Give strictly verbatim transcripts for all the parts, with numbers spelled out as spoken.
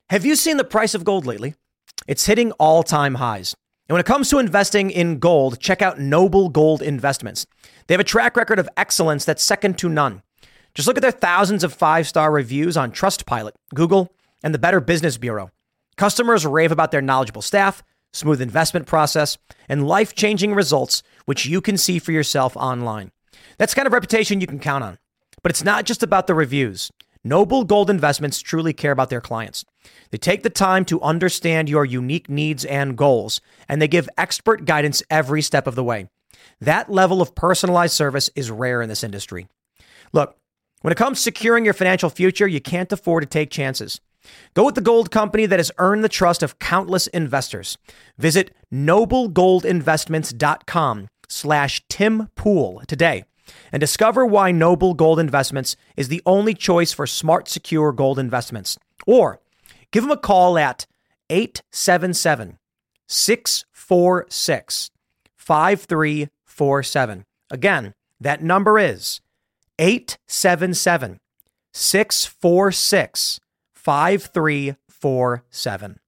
Have you seen the price of gold lately? It's hitting all-time highs. And when it comes to investing in gold, check out Noble Gold Investments. They have a track record of excellence that's second to none. Just look at their thousands of five-star reviews on Trustpilot, Google, and the Better Business Bureau. Customers rave about their knowledgeable staff, smooth investment process, and life-changing results, which you can see for yourself online. That's the kind of reputation you can count on. But it's not just about the reviews. Noble Gold Investments truly care about their clients. They take the time to understand your unique needs and goals, and they give expert guidance every step of the way. That level of personalized service is rare in this industry. Look, when it comes to securing your financial future, you can't afford to take chances. Go with the gold company that has earned the trust of countless investors. Visit noblegoldinvestments.com slash Tim Pool today and discover why Noble Gold Investments is the only choice for smart, secure gold investments. Or give them a call at eight seven seven, six four six, five three four seven. Again, that number is eight seven seven, six four six, five three four seven.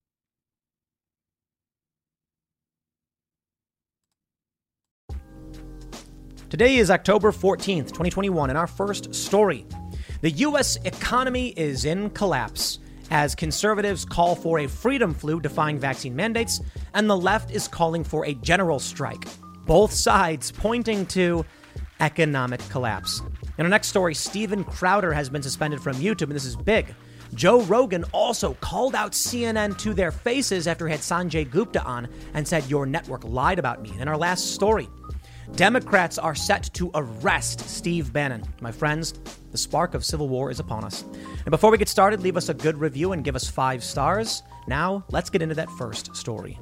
Today is October fourteenth, twenty twenty-one, and our first story. The U S economy is in collapse as conservatives call for a freedom flu defying vaccine mandates, and the left is calling for a general strike. Both sides pointing to economic collapse. In our next story, Steven Crowder has been suspended from YouTube, and this is big. Joe Rogan also called out C N N to their faces after he had Sanjay Gupta on and said, "Your network lied about me." In our last story, Democrats are set to arrest Steve Bannon. My friends, the spark of civil war is upon us. And before we get started, leave us a good review and give us five stars. Now, let's get into that first story.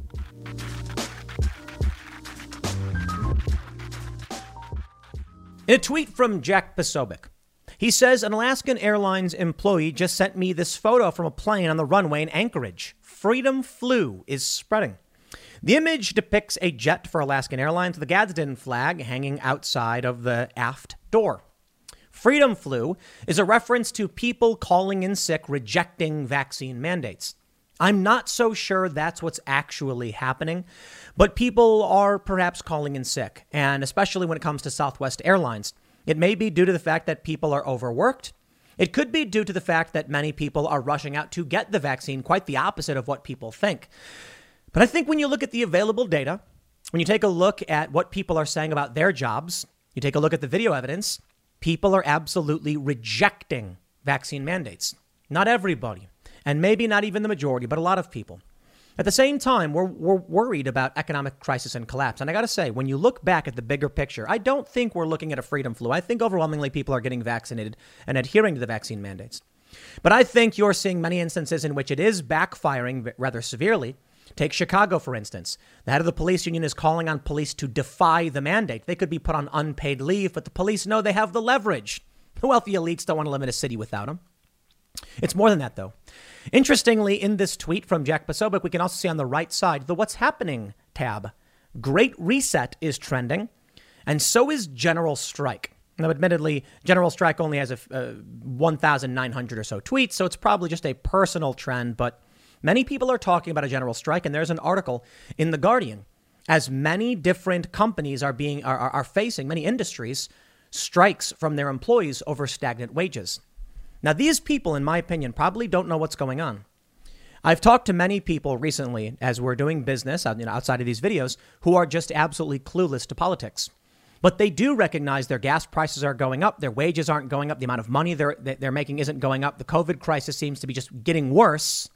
In a tweet from Jack Posobiec, he says, an Alaskan Airlines employee just sent me this photo from a plane on the runway in Anchorage. Freedom flu is spreading. The image depicts a jet for Alaskan Airlines with the Gadsden flag hanging outside of the aft door. Freedom flu is a reference to people calling in sick, rejecting vaccine mandates. I'm not so sure that's what's actually happening, but people are perhaps calling in sick, and especially when it comes to Southwest Airlines. It may be due to the fact that people are overworked. It could be due to the fact that many people are rushing out to get the vaccine, quite the opposite of what people think. But I think when you look at the available data, when you take a look at what people are saying about their jobs, you take a look at the video evidence, people are absolutely rejecting vaccine mandates. Not everybody, and maybe not even the majority, but a lot of people. At the same time, we're, we're worried about economic crisis and collapse. And I got to say, when you look back at the bigger picture, I don't think we're looking at a freedom flu. I think overwhelmingly people are getting vaccinated and adhering to the vaccine mandates. But I think you're seeing many instances in which it is backfiring rather severely. Take Chicago, for instance. The head of the police union is calling on police to defy the mandate. They could be put on unpaid leave, but the police know they have the leverage. The wealthy elites don't want to live in a city without them. It's more than that, though. Interestingly, in this tweet from Jack Posobiec, we can also see on the right side the What's Happening tab. Great Reset is trending, and so is General Strike. Now, admittedly, General Strike only has a, uh, one thousand nine hundred or so tweets, so it's probably just a personal trend, but many people are talking about a general strike, and there's an article in The Guardian as many different companies are being are, are facing, many industries, strikes from their employees over stagnant wages. Now, these people, in my opinion, probably don't know what's going on. I've talked to many people recently as we're doing business you know, outside of these videos who are just absolutely clueless to politics. But they do recognize their gas prices are going up. Their wages aren't going up. The amount of money they're, they're making isn't going up. The COVID crisis seems to be just getting worse.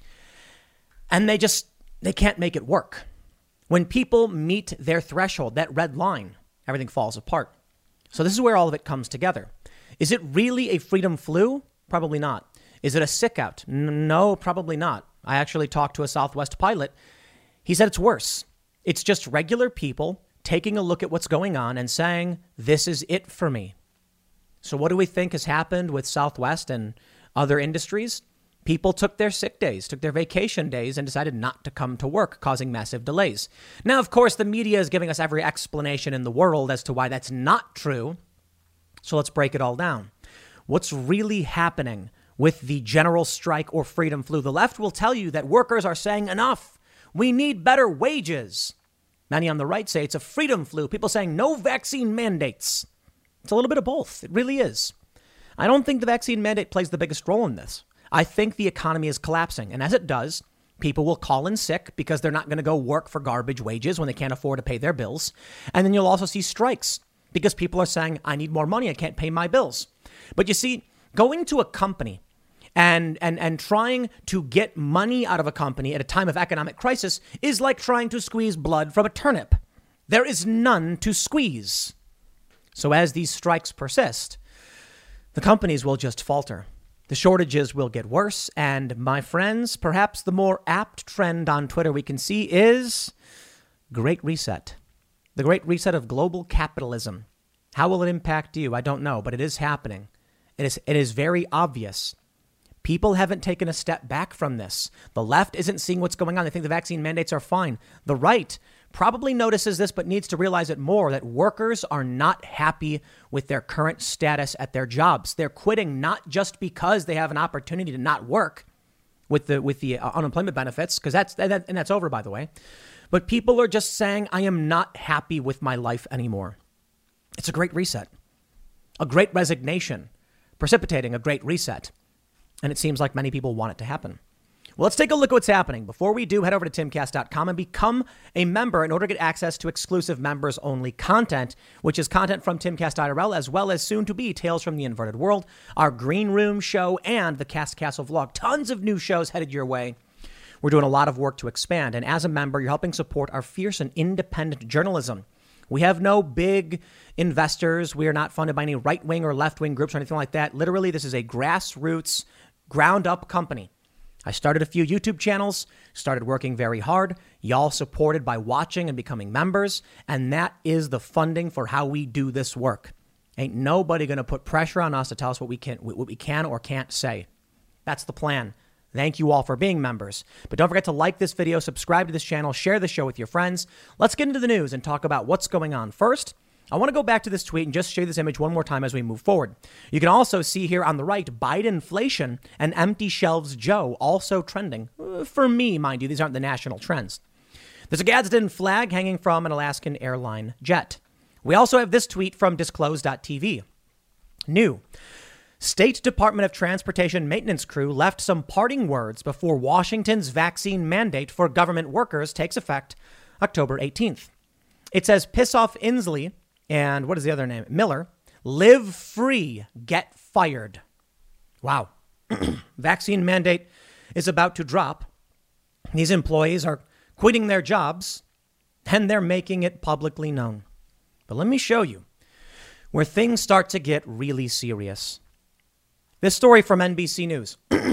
And they just, they can't make it work. When people meet their threshold, that red line, everything falls apart. So this is where all of it comes together. Is it really a freedom flu? Probably not. Is it a sick out? No, probably not. I actually talked to a Southwest pilot. He said it's worse. It's just regular people taking a look at what's going on and saying, this is it for me. So what do we think has happened with Southwest and other industries? People took their sick days, took their vacation days, and decided not to come to work, causing massive delays. Now, of course, the media is giving us every explanation in the world as to why that's not true. So let's break it all down. What's really happening with the general strike or freedom flu. The left will tell you that workers are saying enough. We need better wages. Many on the right say it's a freedom flu. People saying no vaccine mandates. It's a little bit of both. It really is. I don't think the vaccine mandate plays the biggest role in this. I think the economy is collapsing. And as it does, people will call in sick because they're not going to go work for garbage wages when they can't afford to pay their bills. And then you'll also see strikes because people are saying, I need more money. I can't pay my bills. But you see, going to a company and, and, and trying to get money out of a company at a time of economic crisis is like trying to squeeze blood from a turnip. There is none to squeeze. So as these strikes persist, the companies will just falter. The shortages will get worse. And my friends, perhaps the more apt trend on Twitter we can see is Great Reset. The Great Reset of global capitalism. How will it impact you? I don't know, but it is happening. It is, it is very obvious. People haven't taken a step back from this. The left isn't seeing what's going on. They think the vaccine mandates are fine. The right probably notices this, but needs to realize it more, that workers are not happy with their current status at their jobs. They're quitting not just because they have an opportunity to not work with the with the uh, unemployment benefits, because that's that, and that's over, by the way. But people are just saying, I am not happy with my life anymore. It's a great reset, a great resignation, precipitating a great reset. And it seems like many people want it to happen. Well, let's take a look at what's happening. Before we do, head over to timcast dot com and become a member in order to get access to exclusive members-only content, which is content from Timcast I R L, as well as soon-to-be Tales from the Inverted World, our Green Room show, and the Cast Castle vlog. Tons of new shows headed your way. We're doing a lot of work to expand. And as a member, you're helping support our fierce and independent journalism. We have no big investors. We are not funded by any right-wing or left-wing groups or anything like that. Literally, this is a grassroots, ground-up company. I started a few YouTube channels, started working very hard. Y'all supported by watching and becoming members. And that is the funding for how we do this work. Ain't nobody going to put pressure on us to tell us what we can, what we can or can't say. That's the plan. Thank you all for being members. But don't forget to like this video, subscribe to this channel, share the show with your friends. Let's get into the news and talk about what's going on. First, I want to go back to this tweet and just show you this image one more time as we move forward. You can also see here on the right, Bidenflation and empty shelves Joe also trending. For me, mind you, these aren't the national trends. There's a Gadsden flag hanging from an Alaskan airline jet. We also have this tweet from disclose dot t v. New. State Department of Transportation maintenance crew left some parting words before Washington's vaccine mandate for government workers takes effect October eighteenth. It says piss off Inslee and what is the other name? Miller. Live free, get fired. Wow. Vaccine mandate is about to drop. These employees are quitting their jobs and they're making it publicly known. But let me show you where things start to get really serious. This story from N B C News.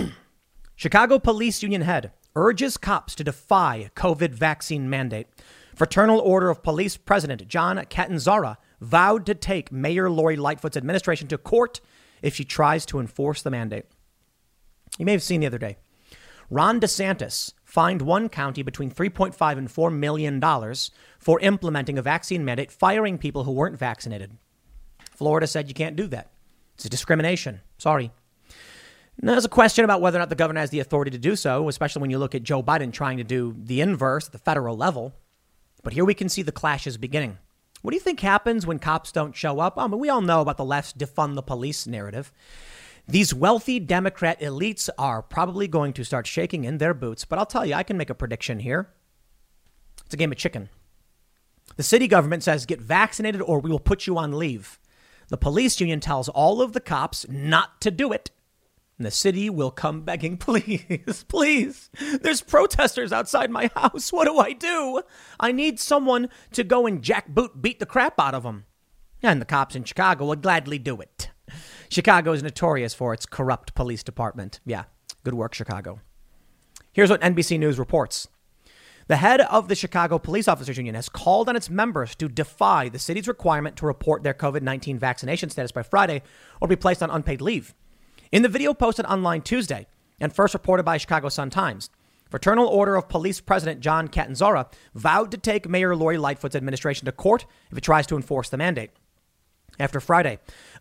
Chicago Police Union head urges cops to defy COVID vaccine mandate. Fraternal Order of Police President John Catanzara vowed to take Mayor Lori Lightfoot's administration to court if she tries to enforce the mandate. You may have seen the other day, Ron DeSantis fined one county between three point five and four million dollars for implementing a vaccine mandate, firing people who weren't vaccinated. Florida said you can't do that. It's a discrimination. Sorry. Now, there's a question about whether or not the governor has the authority to do so, especially when you look at Joe Biden trying to do the inverse at the federal level. But here we can see the clashes beginning. What do you think happens when cops don't show up? I mean, we all know about the left's defund the police narrative. These wealthy Democrat elites are probably going to start shaking in their boots. But I'll tell you, I can make a prediction here. It's a game of chicken. The city government says, get vaccinated or we will put you on leave. The police union tells all of the cops not to do it. And the city will come begging, please, please. There's protesters outside my house. What do I do? I need someone to go and jackboot beat the crap out of them. And the cops in Chicago will gladly do it. Chicago is notorious for its corrupt police department. Yeah, good work, Chicago. Here's what N B C News reports. The head of the Chicago Police Officers Union has called on its members to defy the city's requirement to report their COVID nineteen vaccination status by Friday or be placed on unpaid leave. In the video posted online Tuesday and first reported by Chicago Sun-Times, Fraternal Order of Police President John Catanzara vowed to take Mayor Lori Lightfoot's administration to court if it tries to enforce the mandate. After Friday,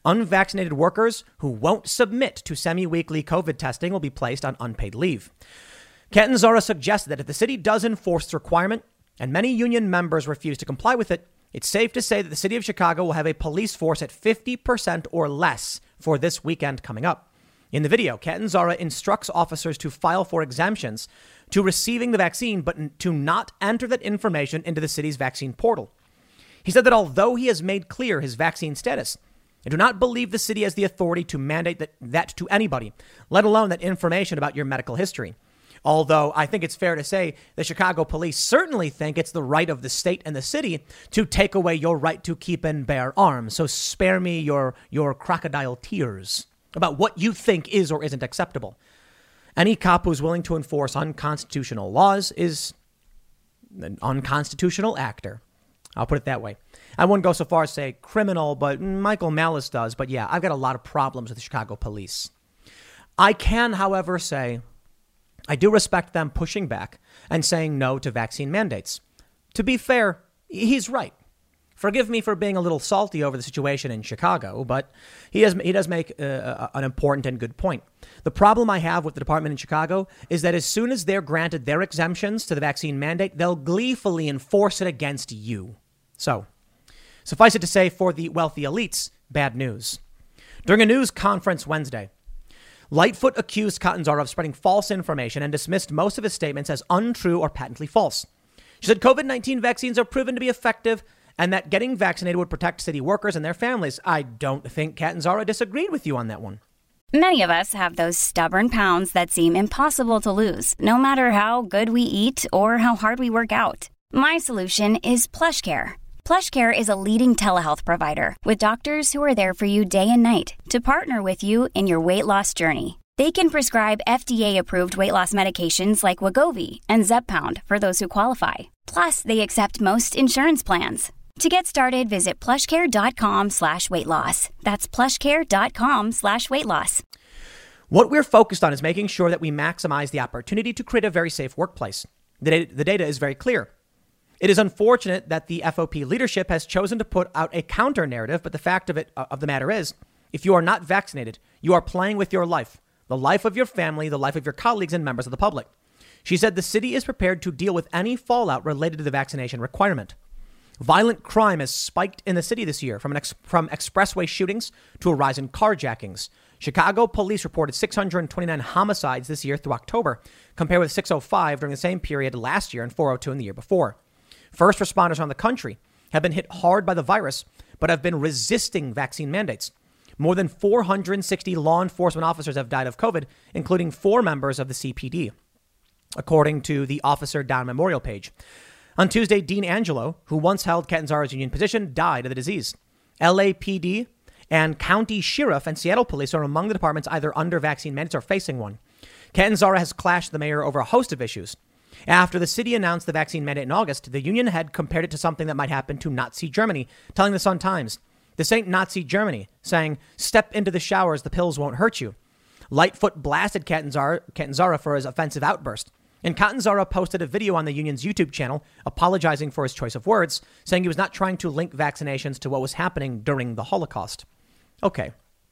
Unvaccinated workers who won't submit to semi-weekly COVID testing will be placed on unpaid leave. Catanzaro suggested that if the city does enforce the requirement and many union members refuse to comply with it, it's safe to say that the city of Chicago will have a police force at fifty percent or less for this weekend coming up. In the video, Catanzaro instructs officers to file for exemptions to receiving the vaccine, but to not enter that information into the city's vaccine portal. He said that although he has made clear his vaccine status, I do not believe the city has the authority to mandate that, that to anybody, let alone that information about your medical history. Although I think it's fair to say the Chicago police certainly think it's the right of the state and the city to take away your right to keep and bear arms. So spare me your, your crocodile tears about what you think is or isn't acceptable. Any cop who's willing to enforce unconstitutional laws is an unconstitutional actor. I'll put it that way. I wouldn't go so far as say criminal, but Michael Malice does. But yeah, I've got a lot of problems with the Chicago police. I can, however, say I do respect them pushing back and saying no to vaccine mandates. To be fair, he's right. Forgive me for being a little salty over the situation in Chicago, but he does, he does make uh, an important and good point. The problem I have with the department in Chicago is that as soon as they're granted their exemptions to the vaccine mandate, they'll gleefully enforce it against you. So, suffice it to say, for the wealthy elites, bad news. During a news conference Wednesday, Lightfoot accused Catanzaro of spreading false information and dismissed most of his statements as untrue or patently false. She said COVID nineteen vaccines are proven to be effective and that getting vaccinated would protect city workers and their families. I don't think Catanzaro disagreed with you on that one. Many of us have those stubborn pounds that seem impossible to lose, no matter how good we eat or how hard we work out. My solution is PlushCare. PlushCare is a leading telehealth provider with doctors who are there for you day and night to partner with you in your weight loss journey. They can prescribe F D A-approved weight loss medications like Wegovy and Zepbound for those who qualify. Plus, they accept most insurance plans. To get started, visit plushcare.com slash weight loss. That's plushcare.com slash weight loss. What we're focused on is making sure that we maximize the opportunity to create a very safe workplace. The data, the data is very clear. It is unfortunate that the F O P leadership has chosen to put out a counter narrative, but the fact of it of the matter is, if you are not vaccinated, you are playing with your life, the life of your family, the life of your colleagues and members of the public. She said the city is prepared to deal with any fallout related to the vaccination requirement. Violent crime has spiked in the city this year, from an ex- from expressway shootings to a rise in carjackings. Chicago police reported six hundred twenty-nine homicides this year through October, compared with six oh five during the same period last year and four oh two in the year before. First responders around the country have been hit hard by the virus, but have been resisting vaccine mandates. More than four hundred sixty law enforcement officers have died of COVID, including four members of the C P D, according to the Officer Down Memorial page. On Tuesday, Dean Angelo, who once held Catanzaro's union position, died of the disease. L A P D and county sheriff and Seattle police are among the departments either under vaccine mandates or facing one. Catanzaro has clashed the mayor over a host of issues. After the city announced the vaccine mandate in August, the union had compared it to something that might happen to Nazi Germany, telling the Sun-Times, "This ain't Nazi Germany," saying, "Step into the showers, the pills won't hurt you." Lightfoot blasted Catanzaro, Catanzaro for his offensive outburst. And Catanzaro posted a video on the union's YouTube channel apologizing for his choice of words, saying he was not trying to link vaccinations to what was happening during the Holocaust. Okay,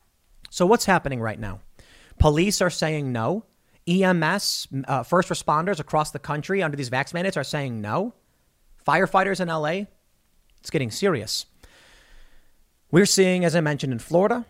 so what's happening right now? Police are saying no. E M S, uh, first responders across the country under these vax mandates are saying no. Firefighters in L A, it's getting serious. We're seeing, as I mentioned, in Florida,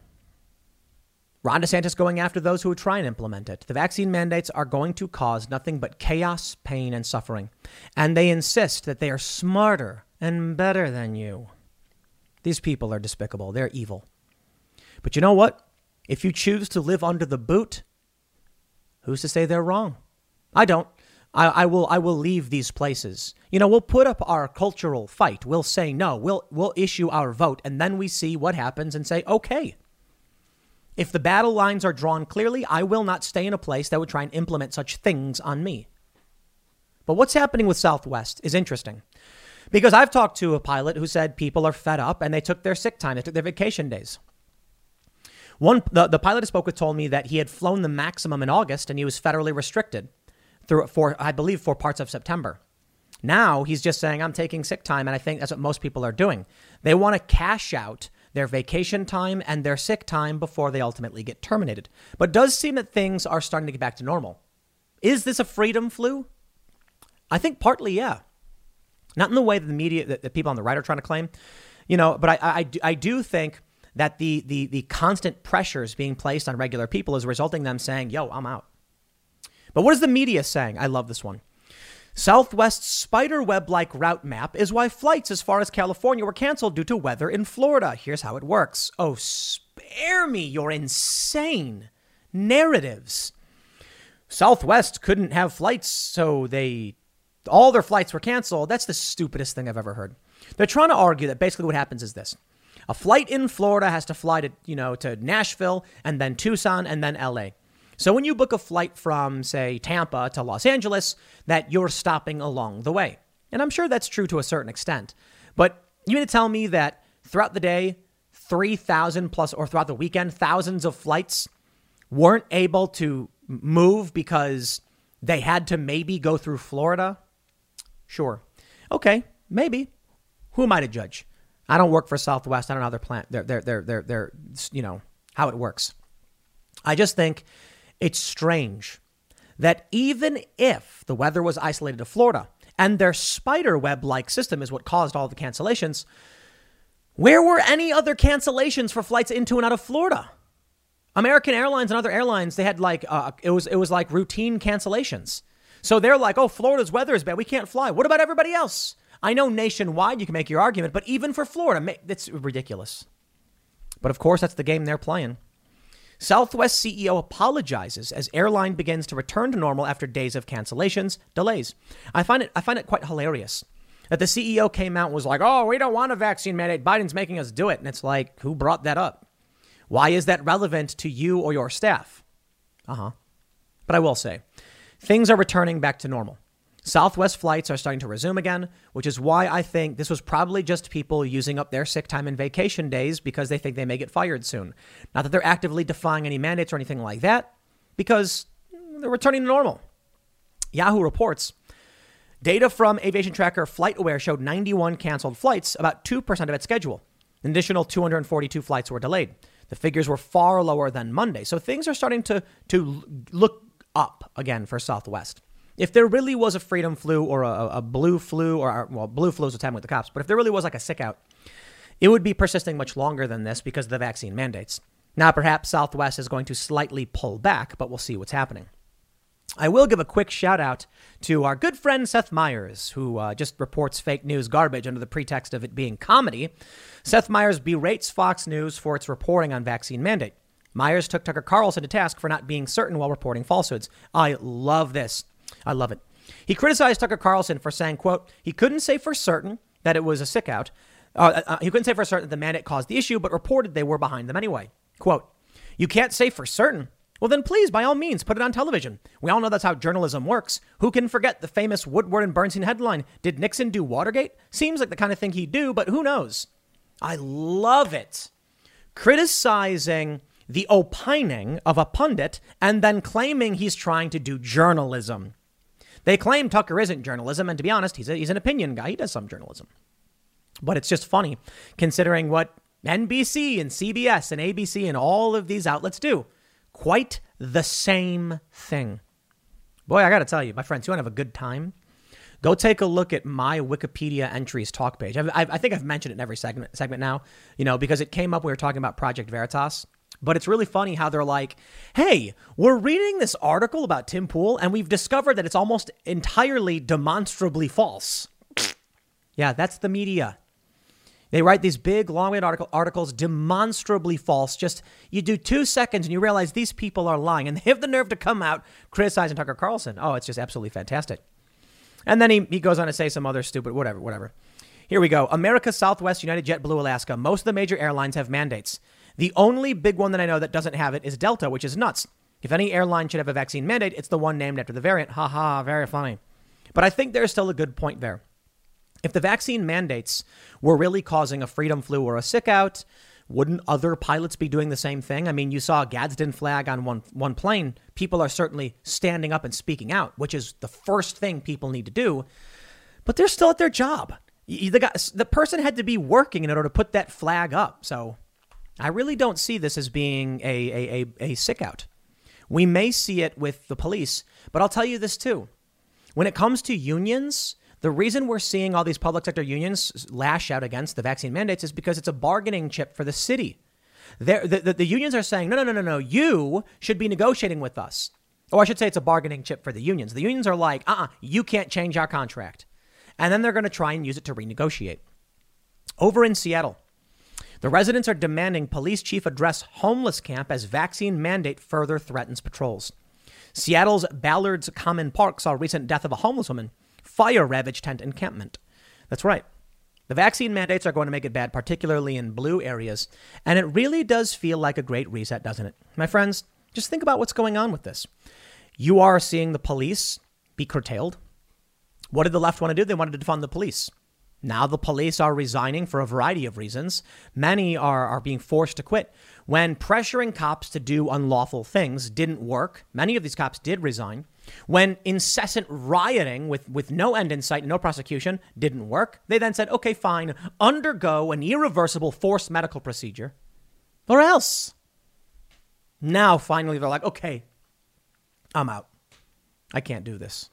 Ron DeSantis going after those who would try and implement it. The vaccine mandates are going to cause nothing but chaos, pain, and suffering. And they insist that they are smarter and better than you. These people are despicable. They're evil. But you know what? If you choose to live under the boot, who's to say they're wrong? I don't. I, I will I will leave these places. You know, we'll put up our cultural fight. We'll say no. We'll we'll issue our vote. And then we see what happens and say, okay. If the battle lines are drawn clearly, I will not stay in a place that would try and implement such things on me. But what's happening with Southwest is interesting, because I've talked to a pilot who said people are fed up and they took their sick time. They took their vacation days. One, the, the pilot I spoke with told me that he had flown the maximum in August and he was federally restricted through for, I believe, for parts of September. Now he's just saying, I'm taking sick time. And I think that's what most people are doing. They want to cash out their vacation time and their sick time before they ultimately get terminated. But it does seem that things are starting to get back to normal. Is this a freedom flu? I think partly, yeah. Not in the way that the media, that the people on the right are trying to claim, you know, but I, I, I do think that the, the, the constant pressures being placed on regular people is resulting in them saying, yo, I'm out. But what is the media saying? I love this one. Southwest's spiderweb-like route map is why flights as far as California were canceled due to weather in Florida. Here's how it works. Oh, spare me your insane narratives. Southwest couldn't have flights, so they all their flights were canceled. That's the stupidest thing I've ever heard. They're trying to argue that basically what happens is this. A flight in Florida has to fly to, you know, to Nashville and then Tucson and then L A. So when you book a flight from, say, Tampa to Los Angeles, that you're stopping along the way. And I'm sure that's true to a certain extent. But you mean to tell me that throughout the day, three thousand plus, or throughout the weekend, thousands of flights weren't able to move because they had to maybe go through Florida? Sure. Okay, maybe. Who am I to judge? I don't work for Southwest. I don't know how their plant, their, their, their, their, their, you know, how it works. I just think it's strange that even if the weather was isolated to Florida and their spider web-like system is what caused all the cancellations, where were any other cancellations for flights into and out of Florida? American Airlines and other airlines, they had like, uh, it was it was like routine cancellations. So they're like, oh, Florida's weather is bad. We can't fly. What about everybody else? I know nationwide you can make your argument, but even for Florida, it's ridiculous. But of course, that's the game they're playing. Southwest C E O apologizes as airline begins to return to normal after days of cancellations, delays. I find it I find it quite hilarious that the C E O came out and was like, oh, we don't want a vaccine mandate. Biden's making us do it. And it's like, who brought that up? Why is that relevant to you or your staff? Uh-huh. But I will say, things are returning back to normal. Southwest flights are starting to resume again, which is why I think this was probably just people using up their sick time and vacation days because they think they may get fired soon. Not that they're actively defying any mandates or anything like that, because they're returning to normal. Yahoo reports, data from Aviation Tracker FlightAware showed ninety-one canceled flights, about two percent of its schedule. An additional two hundred forty-two flights were delayed. The figures were far lower than Monday. So things are starting to, to look up again for Southwest. If there really was a freedom flu or a, a blue flu, or, well, blue flu is what's happening with the cops, but if there really was like a sick out, it would be persisting much longer than this because of the vaccine mandates. Now, perhaps Southwest is going to slightly pull back, but we'll see what's happening. I will give a quick shout out to our good friend Seth Meyers, who uh, just reports fake news garbage under the pretext of it being comedy. Seth Meyers berates Fox News for its reporting on vaccine mandate. Meyers took Tucker Carlson to task for not being certain while reporting falsehoods. I love this. I love it. He criticized Tucker Carlson for saying, quote, he couldn't say for certain that it was a sick out. Uh, uh, he couldn't say for certain that the mandate caused the issue, but reported they were behind them anyway. Quote, you can't say for certain. Well, then please, by all means, put it on television. We all know that's how journalism works. Who can forget the famous Woodward and Bernstein headline? Did Nixon do Watergate? Seems like the kind of thing he'd do, but who knows? I love it. Criticizing the opining of a pundit and then claiming he's trying to do journalism. They claim Tucker isn't journalism, and to be honest, he's a, he's an opinion guy. He does some journalism. But it's just funny considering what N B C and C B S and A B C and all of these outlets do. Quite the same thing. Boy, I got to tell you, my friends, you want to have a good time? Go take a look at my Wikipedia entries talk page. I've, I've, I think I've mentioned it in every segment, segment now, you know, because it came up when we were talking about Project Veritas. But it's really funny how they're like, hey, we're reading this article about Tim Pool and we've discovered that it's almost entirely demonstrably false. Yeah, that's the media. They write these big, long-winded article, articles, demonstrably false. Just you do two seconds and you realize these people are lying. And they have the nerve to come out criticizing Tucker Carlson. Oh, it's just absolutely fantastic. And then he, he goes on to say some other stupid whatever, whatever. Here we go. America, Southwest, United, JetBlue, Alaska. Most of the major airlines have mandates. The only big one that I know that doesn't have it is Delta, which is nuts. If any airline should have a vaccine mandate, it's the one named after the variant. Ha ha, very funny. But I think there's still a good point there. If the vaccine mandates were really causing a freedom flu or a sick out, wouldn't other pilots be doing the same thing? I mean, you saw a Gadsden flag on one one plane. People are certainly standing up and speaking out, which is the first thing people need to do. But they're still at their job. The, guy, the person had to be working in order to put that flag up. So I really don't see this as being a, a, a, a sick out. We may see it with the police, but I'll tell you this too. When it comes to unions, the reason we're seeing all these public sector unions lash out against the vaccine mandates is because it's a bargaining chip for the city. The, the, the unions are saying, no, no, no, no, no, you should be negotiating with us. Or I should say it's a bargaining chip for the unions. The unions are like, uh-uh, you can't change our contract. And then they're going to try and use it to renegotiate. Over in Seattle, the residents are demanding police chief address homeless camp as vaccine mandate further threatens patrols. Seattle's Ballard's Common Park saw a recent death of a homeless woman, fire ravaged tent encampment. That's right. The vaccine mandates are going to make it bad, particularly in blue areas. And it really does feel like a great reset, doesn't it? My friends, just think about what's going on with this. You are seeing the police be curtailed. What did the left want to do? They wanted to defund the police. Now the police are resigning for a variety of reasons. Many are, are being forced to quit. When pressuring cops to do unlawful things didn't work, many of these cops did resign. When incessant rioting with, with no end in sight, no prosecution didn't work, they then said, okay, fine, undergo an irreversible forced medical procedure or else. Now, finally, they're like, okay, I'm out. I can't do this.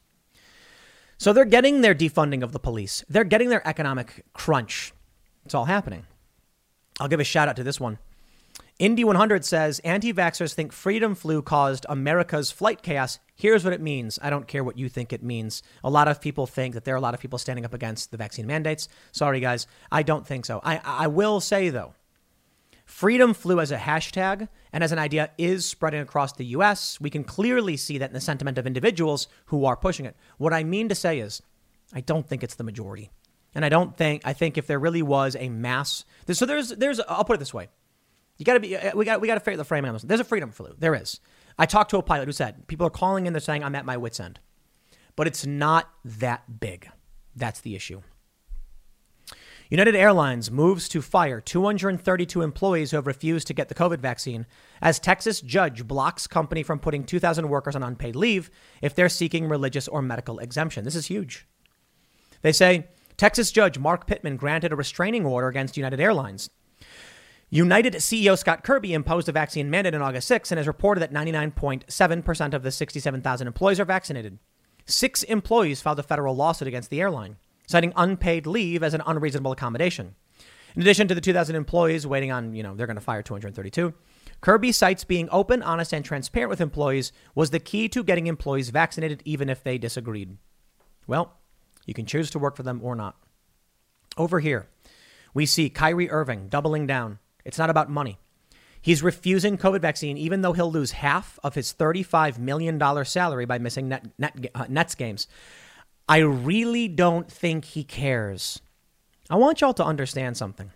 So they're getting their defunding of the police. They're getting their economic crunch. It's all happening. I'll give a shout out to this one. Indy one hundred says, anti-vaxxers think freedom flu caused America's flight chaos. Here's what it means. I don't care what you think it means. A lot of people think that there are a lot of people standing up against the vaccine mandates. Sorry, guys. I don't think so. I, I will say, though, freedom flu as a hashtag and as an idea is spreading across the U S. We can clearly see that in the sentiment of individuals who are pushing it. What I mean to say is, I don't think it's the majority. And I don't think, I think if there really was a mass, so there's, there's, I'll put it this way. You got to be, we got, we got to figure the frame on this. There's a freedom flu. There is. I talked to a pilot who said, people are calling in, they're saying I'm at my wit's end. But it's not that big. That's the issue. United Airlines moves to fire two hundred thirty-two employees who have refused to get the COVID vaccine as Texas judge blocks company from putting two thousand workers on unpaid leave if they're seeking religious or medical exemption. This is huge. They say Texas judge Mark Pittman granted a restraining order against United Airlines. United C E O Scott Kirby imposed a vaccine mandate on August sixth and has reported that ninety-nine point seven percent of the sixty-seven thousand employees are vaccinated. Six employees filed a federal lawsuit against the airline, citing unpaid leave as an unreasonable accommodation. In addition to the two thousand employees waiting on, you know, they're going to fire two hundred thirty-two. Kirby cites being open, honest, and transparent with employees was the key to getting employees vaccinated, even if they disagreed. Well, you can choose to work for them or not. Over here, we see Kyrie Irving doubling down. It's not about money. He's refusing COVID vaccine, even though he'll lose half of his thirty-five million dollars salary by missing net, net, uh, Nets games. I really don't think he cares. I want y'all to understand something.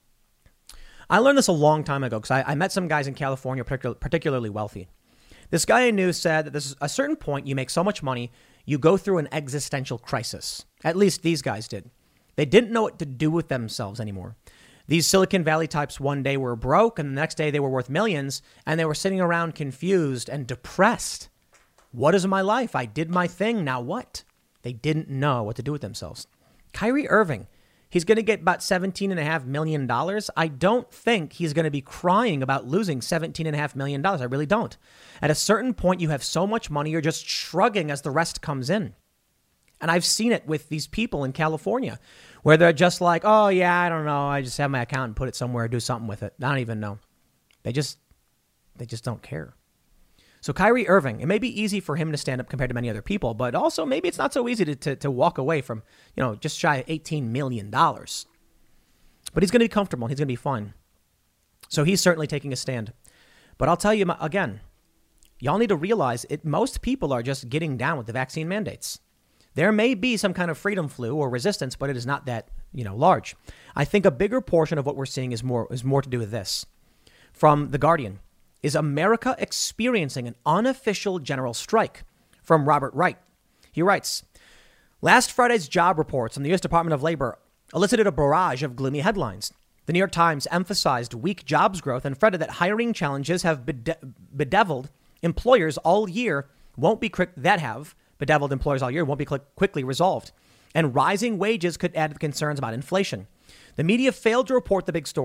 I learned this a long time ago because I, I met some guys in California, particular, particularly wealthy. This guy I knew said that there's a certain point you make so much money, you go through an existential crisis. At least these guys did. They didn't know what to do with themselves anymore. These Silicon Valley types one day were broke and the next day they were worth millions and they were sitting around confused and depressed. What is my life? I did my thing. Now what? They didn't know what to do with themselves. Kyrie Irving, he's going to get about seventeen and a half million dollars. I don't think he's going to be crying about losing seventeen and a half million dollars. I really don't. At a certain point, you have so much money, you're just shrugging as the rest comes in. And I've seen it with these people in California where they're just like, oh, yeah, I don't know. I just have my account and put it somewhere, do something with it. I don't even know. They just they just don't care. So Kyrie Irving, it may be easy for him to stand up compared to many other people, but also maybe it's not so easy to, to, to walk away from, you know, just shy of eighteen million dollars. But he's going to be comfortable. He's going to be fine. So he's certainly taking a stand. But I'll tell you again, y'all need to realize it. Most people are just getting down with the vaccine mandates. There may be some kind of freedom flu or resistance, but it is not that, you know, large. I think a bigger portion of what we're seeing is more is more to do with this. From The Guardian, is America experiencing an unofficial general strike? From Robert Wright. He writes, last Friday's job reports from the U S Department of Labor elicited a barrage of gloomy headlines. The New York Times emphasized weak jobs growth and fretted that hiring challenges have bede- bedeviled employers all year won't be quick that have bedeviled employers all year won't be quick, quickly resolved. And rising wages could add to the concerns about inflation. The media failed to report the big story.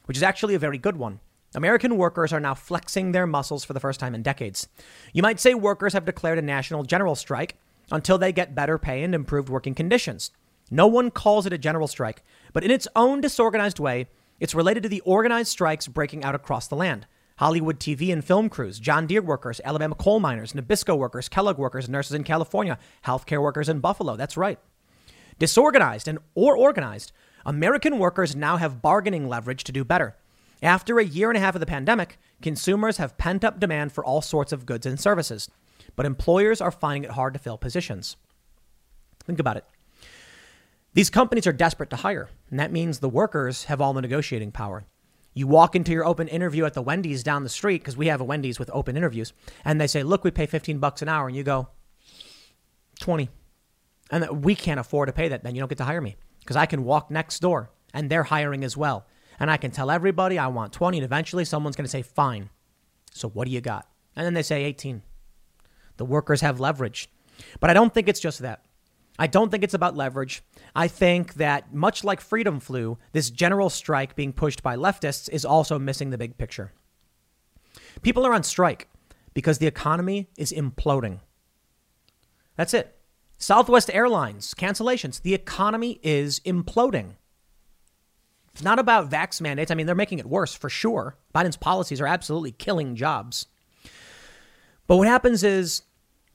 which is actually a very good one. American workers are now flexing their muscles for the first time in decades. You might say workers have declared a national general strike until they get better pay and improved working conditions. No one calls it a general strike, but in its own disorganized way, it's related to the organized strikes breaking out across the land. Hollywood T V and film crews, John Deere workers, Alabama coal miners, Nabisco workers, Kellogg workers, nurses in California, healthcare workers in Buffalo. That's right. Disorganized and or organized, American workers now have bargaining leverage to do better. After a year and a half of the pandemic, consumers have pent up demand for all sorts of goods and services, but employers are finding it hard to fill positions. Think about it. These companies are desperate to hire, and that means the workers have all the negotiating power. You walk into your open interview at the Wendy's down the street, because we have a Wendy's with open interviews, and they say, look, we pay fifteen bucks an hour, and you go, twenty. And we can't afford to pay that. Then you don't get to hire me, because I can walk next door, and they're hiring as well. And I can tell everybody I want twenty, and eventually someone's going to say, fine. So what do you got? And then they say eighteen. The workers have leverage. But I don't think it's just that. I don't think it's about leverage. I think that much like Freedom Flu, this general strike being pushed by leftists is also missing the big picture. People are on strike because the economy is imploding. That's it. Southwest Airlines, cancellations. The economy is imploding. It's not about vax mandates. I mean, they're making it worse for sure. Biden's policies are absolutely killing jobs. But what happens is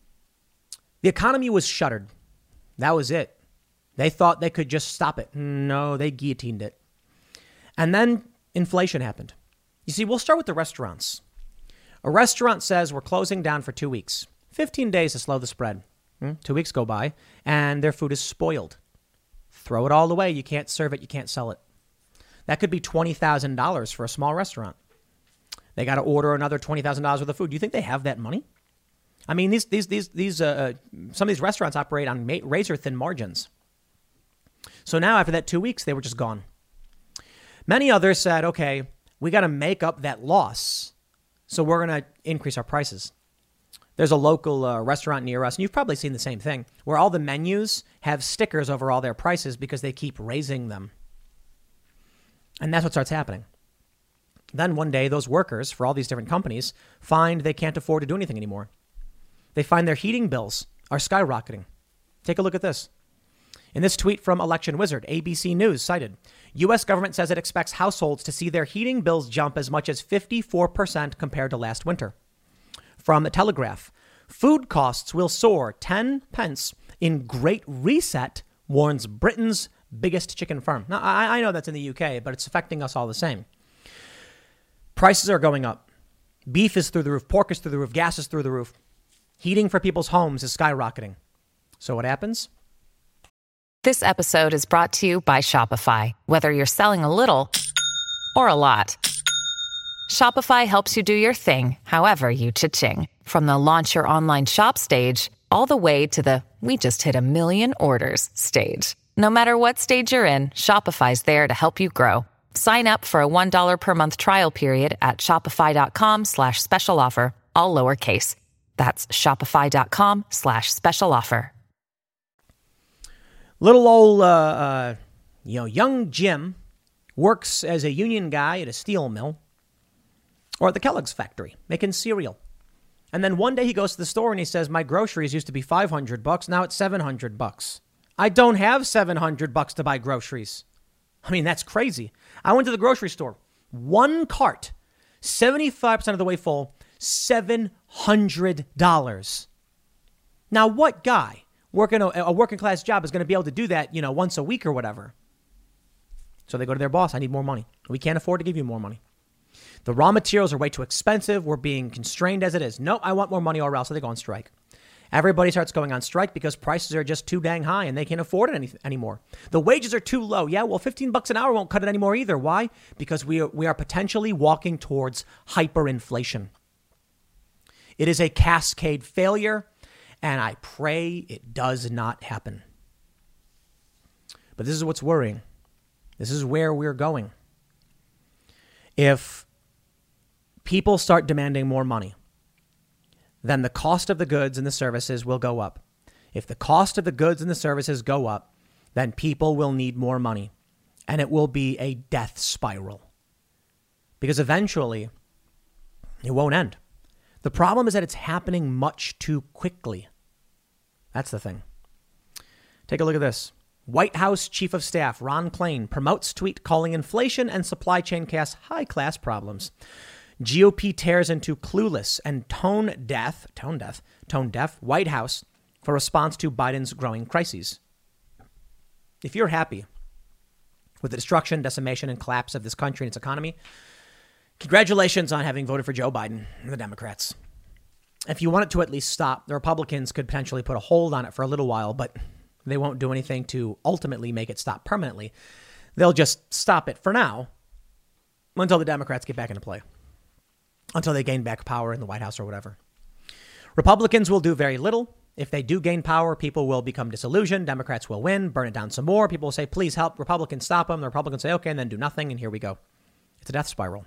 the economy was shuttered. That was it. They thought they could just stop it. No, they guillotined it. And then inflation happened. You see, we'll start with the restaurants. A restaurant says we're closing down for two weeks, fifteen days to slow the spread. Hmm? Two weeks go by and their food is spoiled. Throw it all away. You can't serve it. You can't sell it. That could be twenty thousand dollars for a small restaurant. They got to order another twenty thousand dollars worth of food. Do you think they have that money? I mean, these these these these uh, some of these restaurants operate on ma- razor thin margins. So now after that two weeks, they were just gone. Many others said, okay, we got to make up that loss. So we're going to increase our prices. There's a local uh, restaurant near us, and you've probably seen the same thing, where all the menus have stickers over all their prices because they keep raising them. And that's what starts happening. Then one day, those workers for all these different companies find they can't afford to do anything anymore. They find their heating bills are skyrocketing. Take a look at this. In this tweet from Election Wizard, A B C News cited, U S government says it expects households to see their heating bills jump as much as fifty-four percent compared to last winter. From the Telegraph, food costs will soar ten pence in Great Reset, warns Britain's biggest chicken farm. Now, I, I know that's in the U K, but it's affecting us all the same. Prices are going up. Beef is through the roof. Pork is through the roof. Gas is through the roof. Heating for people's homes is skyrocketing. So what happens? This episode is brought to you by Shopify. Whether you're selling a little or a lot, Shopify helps you do your thing, however you cha-ching. From the launch your online shop stage, all the way to the we just hit a million orders stage. No matter what stage you're in, Shopify's there to help you grow. Sign up for a one dollar per month trial period at shopify.com slash special offer, all lowercase. That's shopify.com slash special offer. Little old, uh, uh, you know, young Jim works as a union guy at a steel mill or at the Kellogg's factory making cereal. And then one day he goes to the store and he says, my groceries used to be five hundred bucks. Now it's seven hundred bucks. I don't have seven hundred bucks to buy groceries. I mean, that's crazy. I went to the grocery store. One cart, seventy-five percent of the way full, seven hundred dollars. Now, what guy working a, a working class job is going to be able to do that, you know, once a week or whatever? So they go to their boss. I need more money. We can't afford to give you more money. The raw materials are way too expensive. We're being constrained as it is. No, I want more money or else. So they go on strike. Everybody starts going on strike because prices are just too dang high and they can't afford it any, anymore. The wages are too low. Yeah, well, fifteen bucks an hour won't cut it anymore either. Why? Because we are, we are potentially walking towards hyperinflation. It is a cascade failure, and I pray it does not happen. But this is what's worrying. This is where we're going. If people start demanding more money, then the cost of the goods and the services will go up. If the cost of the goods and the services go up, then people will need more money, and it will be a death spiral. because eventually it won't end. The problem is that it's happening much too quickly. That's the thing. Take a look at this. White House Chief of Staff Ron Klain promotes tweet calling inflation and supply chain chaos high-class problems. G O P tears into clueless and tone deaf, tone deaf, tone deaf White House for response to Biden's growing crises. If you're happy with the destruction, decimation, and collapse of this country and its economy, congratulations on having voted for Joe Biden and the Democrats. If you want it to at least stop, the Republicans could potentially put a hold on it for a little while, but they won't do anything to ultimately make it stop permanently. They'll just stop it for now until the Democrats get back into play, until they gain back power in the White House or whatever. Republicans will do very little. If they do gain power, people will become disillusioned. Democrats will win, burn it down some more. People will say, please help. Republicans stop them. The Republicans say, okay, and then do nothing. And here we go. It's a death spiral.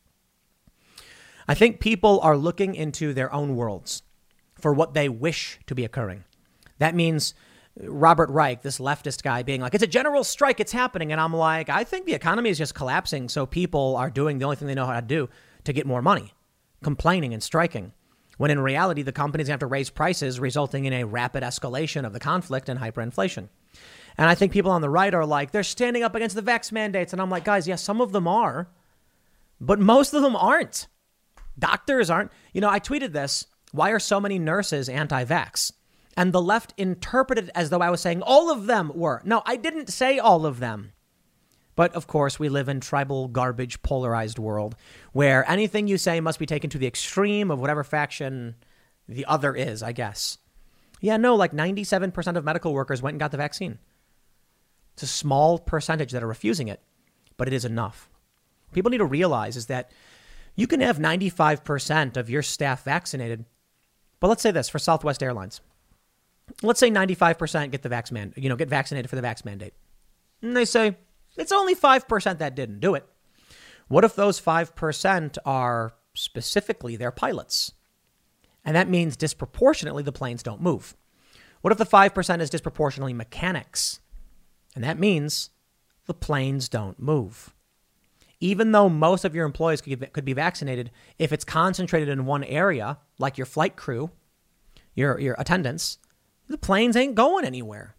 I think people are looking into their own worlds for what they wish to be occurring. That means Robert Reich, this leftist guy, being like, it's a general strike. It's happening. And I'm like, I think the economy is just collapsing. So people are doing the only thing they know how to do to get more money, complaining and striking. When in reality, the companies have to raise prices, resulting in a rapid escalation of the conflict and hyperinflation. And I think people on the right are like, they're standing up against the vax mandates. And I'm like, guys, yes, some of them are, but most of them aren't. Doctors aren't. You know, I tweeted this. Why are so many nurses anti-vax? And the left interpreted it as though I was saying all of them were. No, I didn't say all of them. But of course, we live in tribal, garbage, polarized world where anything you say must be taken to the extreme of whatever faction the other is, I guess. Yeah, no, like ninety-seven percent of medical workers went and got the vaccine. It's a small percentage that are refusing it, but it is enough. What people need to realize is that you can have ninety-five percent of your staff vaccinated. But let's say this for Southwest Airlines. Let's say ninety-five percent get the vax man, you know, get vaccinated for the vax mandate. And they say, it's only five percent that didn't do it. What if those five percent are specifically their pilots? And that means disproportionately the planes don't move. What if the five percent is disproportionately mechanics? And that means the planes don't move. Even though most of your employees could, could be vaccinated, if it's concentrated in one area, like your flight crew, your, your attendants, the planes ain't going anywhere.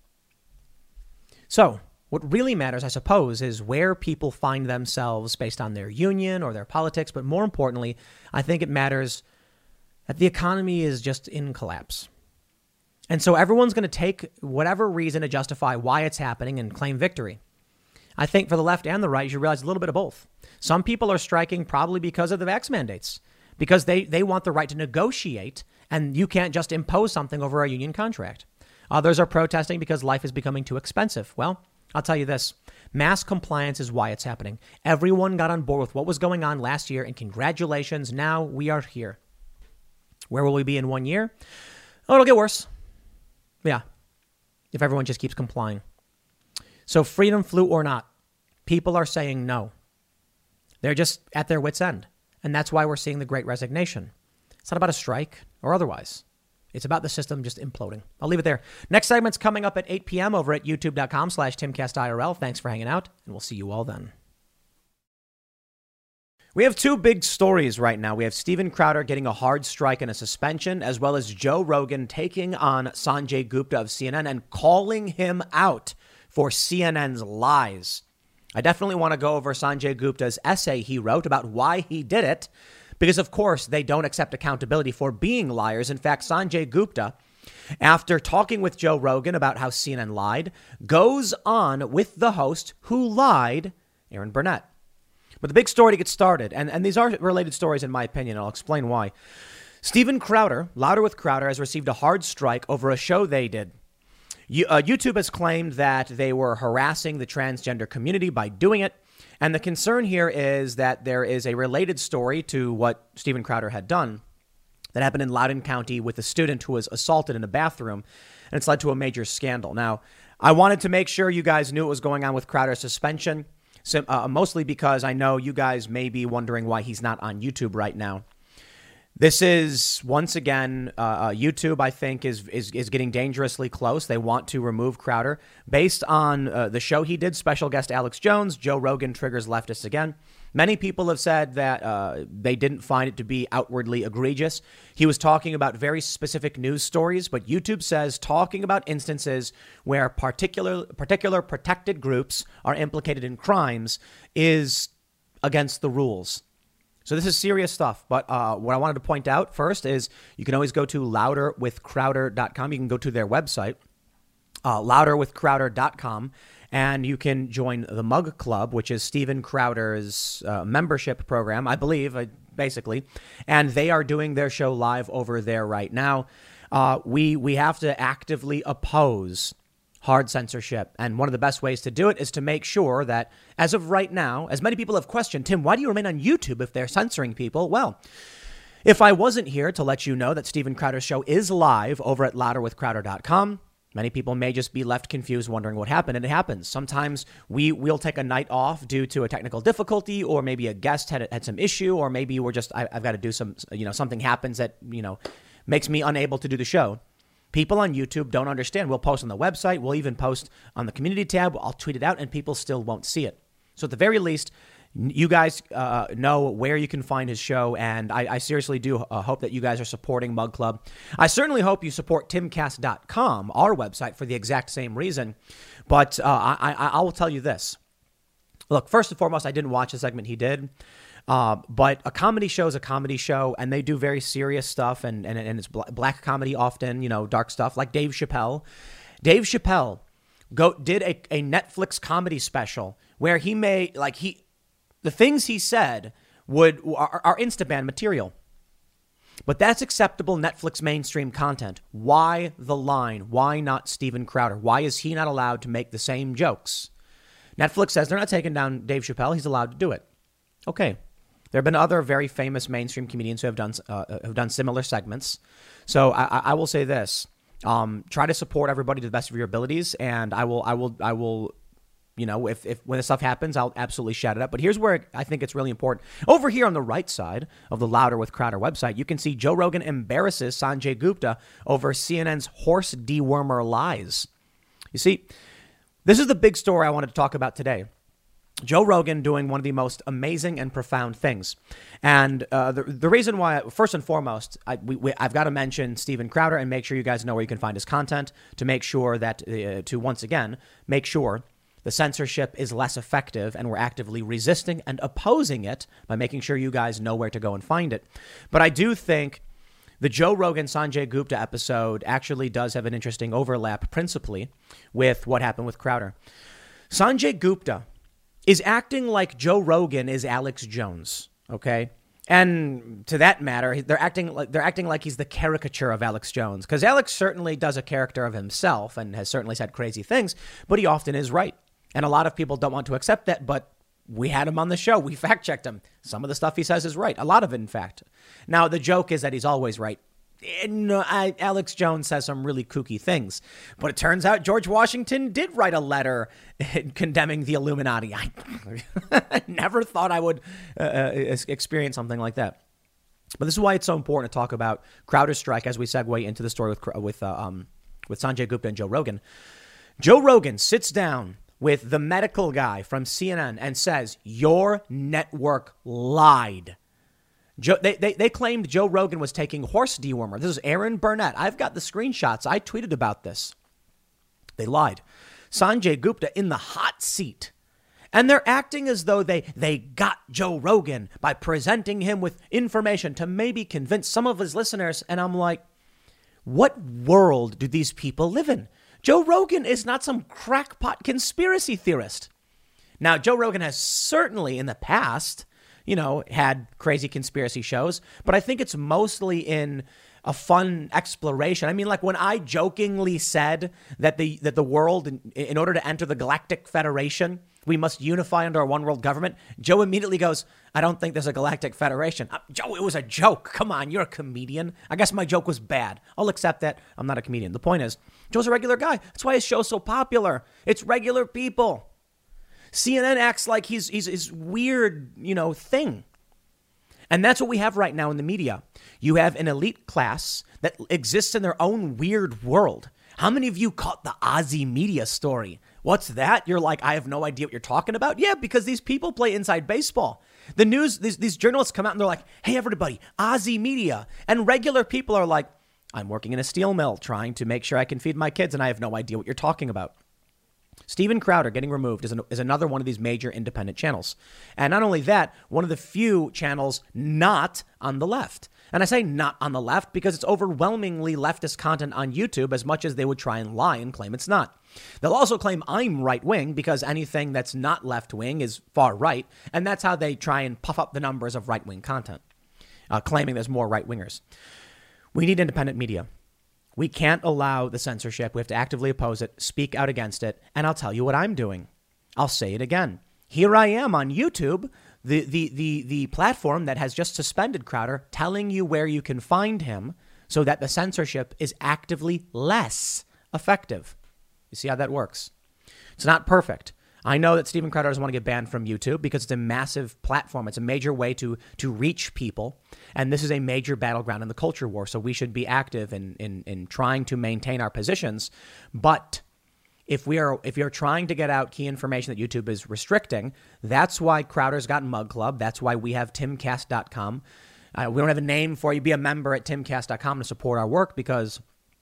So what really matters, I suppose, is where people find themselves based on their union or their politics. But more importantly, I think it matters that the economy is just in collapse. And so everyone's going to take whatever reason to justify why it's happening and claim victory. I think for the left and the right, you should realize a little bit of both. Some people are striking probably because of the vax mandates, because they, they want the right to negotiate, and you can't just impose something over a union contract. Others are protesting because life is becoming too expensive. Well, I'll tell you this. Mass compliance is why it's happening. Everyone got on board with what was going on last year, and congratulations. Now we are here. Where will we be in one year? Oh, it'll get worse. Yeah. If everyone just keeps complying. So freedom flu or not, people are saying no. They're just at their wits' end. And that's why we're seeing the Great Resignation. It's not about a strike or otherwise. It's about the system just imploding. I'll leave it there. Next segment's coming up at eight p.m. over at youtube.com slash timcastirl. Thanks for hanging out, and we'll see you all then. We have two big stories right now. We have Steven Crowder getting a hard strike and a suspension, as well as Joe Rogan taking on Sanjay Gupta of C N N and calling him out for C N N's lies. I definitely want to go over Sanjay Gupta's essay he wrote about why he did it, because, of course, they don't accept accountability for being liars. In fact, Sanjay Gupta, after talking with Joe Rogan about how C N N lied, goes on with the host who lied, Aaron Burnett. But the big story to get started, and, and these are related stories in my opinion, and I'll explain why. Steven Crowder, Louder with Crowder, has received a hard strike over a show they did. You, uh, YouTube has claimed that they were harassing the transgender community by doing it. And the concern here is that there is a related story to what Steven Crowder had done that happened in Loudoun County with a student who was assaulted in a bathroom, and it's led to a major scandal. Now, I wanted to make sure you guys knew what was going on with Crowder's suspension, so, uh, mostly because I know you guys may be wondering why he's not on YouTube right now. This is, once again, uh, YouTube, I think, is, is is getting dangerously close. They want to remove Crowder. Based on uh, the show he did, special guest Alex Jones, Joe Rogan triggers leftists again. Many people have said that uh, they didn't find it to be outwardly egregious. He was talking about very specific news stories, but YouTube says talking about instances where particular particular protected groups are implicated in crimes is against the rules. So this is serious stuff. But uh, what I wanted to point out first is you can always go to louder with crowder dot com. You can go to their website, uh, louder with crowder dot com, and you can join the Mug Club, which is Steven Crowder's uh, membership program, I believe, uh, basically. And they are doing their show live over there right now. Uh, we we have to actively oppose hard censorship. And one of the best ways to do it is to make sure that, as of right now, as many people have questioned, Tim, why do you remain on YouTube if they're censoring people? Well, if I wasn't here to let you know that Steven Crowder's show is live over at louder with crowder dot com, many people may just be left confused wondering what happened. And it happens. Sometimes we will take a night off due to a technical difficulty, or maybe a guest had had some issue, or maybe we're just, I, I've got to do some, you know, something happens that, you know, makes me unable to do the show. People on YouTube don't understand. We'll post on the website. We'll even post on the community tab. I'll tweet it out and people still won't see it. So at the very least, you guys uh, know where you can find his show. And I, I seriously do uh, hope that you guys are supporting Mug Club. I certainly hope you support timcast dot com, our website, for the exact same reason. But uh, I, I, I will tell you this. Look, first and foremost, I didn't watch the segment he did. Uh, but a comedy show is a comedy show, and they do very serious stuff, and, and, and it's black comedy often, you know, dark stuff, like Dave Chappelle. Dave Chappelle go, did a, a Netflix comedy special where he made, like, he, the things he said would are, are Instaban material. But that's acceptable Netflix mainstream content. Why the line? Why not Steven Crowder? Why is he not allowed to make the same jokes? Netflix says they're not taking down Dave Chappelle. He's allowed to do it. Okay. There have been other very famous mainstream comedians who have done uh, have done similar segments. So I, I will say this: um, try to support everybody to the best of your abilities, and I will, I will, I will, you know, if if when this stuff happens, I'll absolutely shout it out. But here's where I think it's really important. Over here on the right side of the Louder with Crowder website, you can see Joe Rogan embarrasses Sanjay Gupta over C N N's horse dewormer lies. You see, this is the big story I wanted to talk about today. Joe Rogan doing one of the most amazing and profound things. And uh, the the reason why, first and foremost, I, we, we, I've got to mention Steven Crowder and make sure you guys know where you can find his content to make sure that, uh, to once again, make sure the censorship is less effective and we're actively resisting and opposing it by making sure you guys know where to go and find it. But I do think the Joe Rogan Sanjay Gupta episode actually does have an interesting overlap, principally with what happened with Crowder. Sanjay Gupta is acting like Joe Rogan is Alex Jones, okay? And to that matter, they're acting like they're acting like he's the caricature of Alex Jones, because Alex certainly does a character of himself and has certainly said crazy things, but he often is right. And a lot of people don't want to accept that, but we had him on the show. We fact-checked him. Some of the stuff he says is right. A lot of it, in fact. Now, the joke is that he's always right. No, I, Alex Jones says some really kooky things, but it turns out George Washington did write a letter condemning the Illuminati. I never thought I would uh, experience something like that. But this is why it's so important to talk about Crowder's strike as we segue into the story with with uh, um with Sanjay Gupta and Joe Rogan. Joe Rogan sits down with the medical guy from C N N and says, "Your network lied." Joe, they, they they claimed Joe Rogan was taking horse dewormer. This is Aaron Burnett. I've got the screenshots. I tweeted about this. They lied. Sanjay Gupta in the hot seat. And they're acting as though they, they got Joe Rogan by presenting him with information to maybe convince some of his listeners. And I'm like, what world do these people live in? Joe Rogan is not some crackpot conspiracy theorist. Now, Joe Rogan has certainly in the past, you know, had crazy conspiracy shows, but I think it's mostly in a fun exploration. I mean, like when I jokingly said that the that the world, in, in order to enter the Galactic Federation, we must unify under a one world government. Joe immediately goes, I don't think there's a Galactic Federation. Uh, Joe, it was a joke. Come on, you're a comedian. I guess my joke was bad. I'll accept that. I'm not a comedian. The point is, Joe's a regular guy. That's why his show's so popular. It's regular people. C N N acts like he's he's his weird, you know, thing. And that's what we have right now in the media. You have an elite class that exists in their own weird world. How many of you caught the Ozzy media story? What's that? You're like, I have no idea what you're talking about. Yeah, because these people play inside baseball. The news, these, these journalists come out and they're like, hey, everybody, Ozzy media. And regular people are like, I'm working in a steel mill trying to make sure I can feed my kids, and I have no idea what you're talking about. Steven Crowder getting removed is, an, is another one of these major independent channels. And not only that, one of the few channels not on the left. And I say not on the left because it's overwhelmingly leftist content on YouTube, as much as they would try and lie and claim it's not. They'll also claim I'm right wing because anything that's not left wing is far right. And that's how they try and puff up the numbers of right wing content, uh, claiming there's more right wingers. We need independent media. We can't allow the censorship. We have to actively oppose it, speak out against it. And I'll tell you what I'm doing. I'll say it again. Here I am on YouTube, the, the, the, the platform that has just suspended Crowder, telling you where you can find him so that the censorship is actively less effective. You see how that works? It's not perfect. I know that Steven Crowder doesn't want to get banned from YouTube because it's a massive platform. It's a major way to to reach people. And this is a major battleground in the culture war. So we should be active in, in, in trying to maintain our positions. But if we are if you're trying to get out key information that YouTube is restricting, that's why Crowder's got Mug Club. That's why we have timcast dot com. Uh, we don't have a name for you. Be a member at timcast dot com to support our work because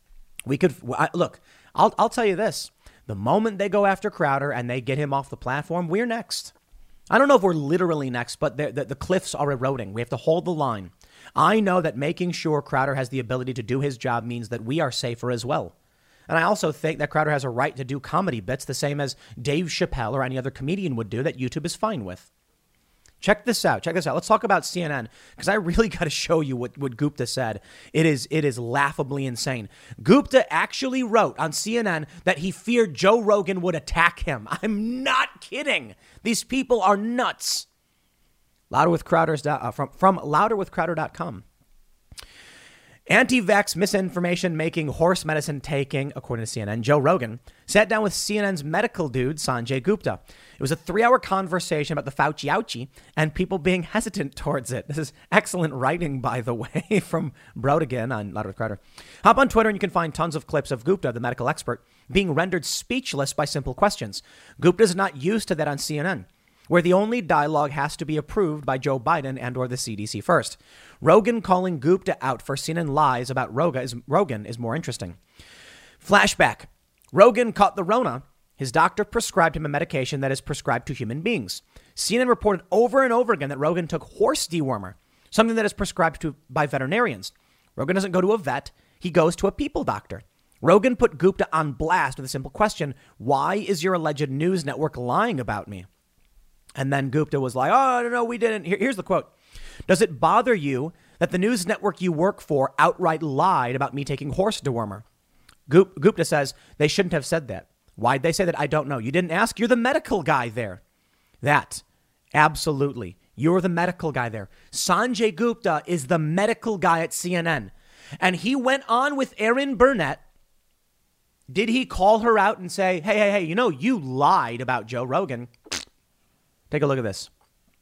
we could look. I'll I'll tell you this. The moment they go after Crowder and they get him off the platform, we're next. I don't know if we're literally next, but the, the, the cliffs are eroding. We have to hold the line. I know that making sure Crowder has the ability to do his job means that we are safer as well. And I also think that Crowder has a right to do comedy bits the same as Dave Chappelle or any other comedian would do that YouTube is fine with. Check this out. Check this out. Let's talk about C N N because I really got to show you what, what Gupta said. It is it is laughably insane. Gupta actually wrote on C N N that he feared Joe Rogan would attack him. I'm not kidding. These people are nuts. Louder with Crowder's uh, from from louder with crowder dot com. Anti-vax misinformation making horse medicine taking, according to C N N, Joe Rogan sat down with C N N's medical dude, Sanjay Gupta. It was a three-hour conversation about the Fauci ouchie and people being hesitant towards it. This is excellent writing, by the way, from Brodegan on Louder with Crowder. Hop on Twitter and you can find tons of clips of Gupta, the medical expert, being rendered speechless by simple questions. Gupta's not used to that on C N N, where the only dialogue has to be approved by Joe Biden and or the C D C first. Rogan calling Gupta out for C N N lies about Roga is, Rogan is more interesting. Flashback. Rogan caught the Rona. His doctor prescribed him a medication that is prescribed to human beings. C N N reported over and over again that Rogan took horse dewormer, something that is prescribed to by veterinarians. Rogan doesn't go to a vet. He goes to a people doctor. Rogan put Gupta on blast with a simple question. Why is your alleged news network lying about me? And then Gupta was like, oh, no, no, we didn't. Here, here's the quote. Does it bother you that the news network you work for outright lied about me taking horse dewormer? Gup- Gupta says they shouldn't have said that. Why'd they say that? I don't know. You didn't ask. You're the medical guy there. That. Absolutely. You're the medical guy there. Sanjay Gupta is the medical guy at C N N. And he went on with Erin Burnett. Did he call her out and say, hey, hey, hey, you know, you lied about Joe Rogan? Take a look at this.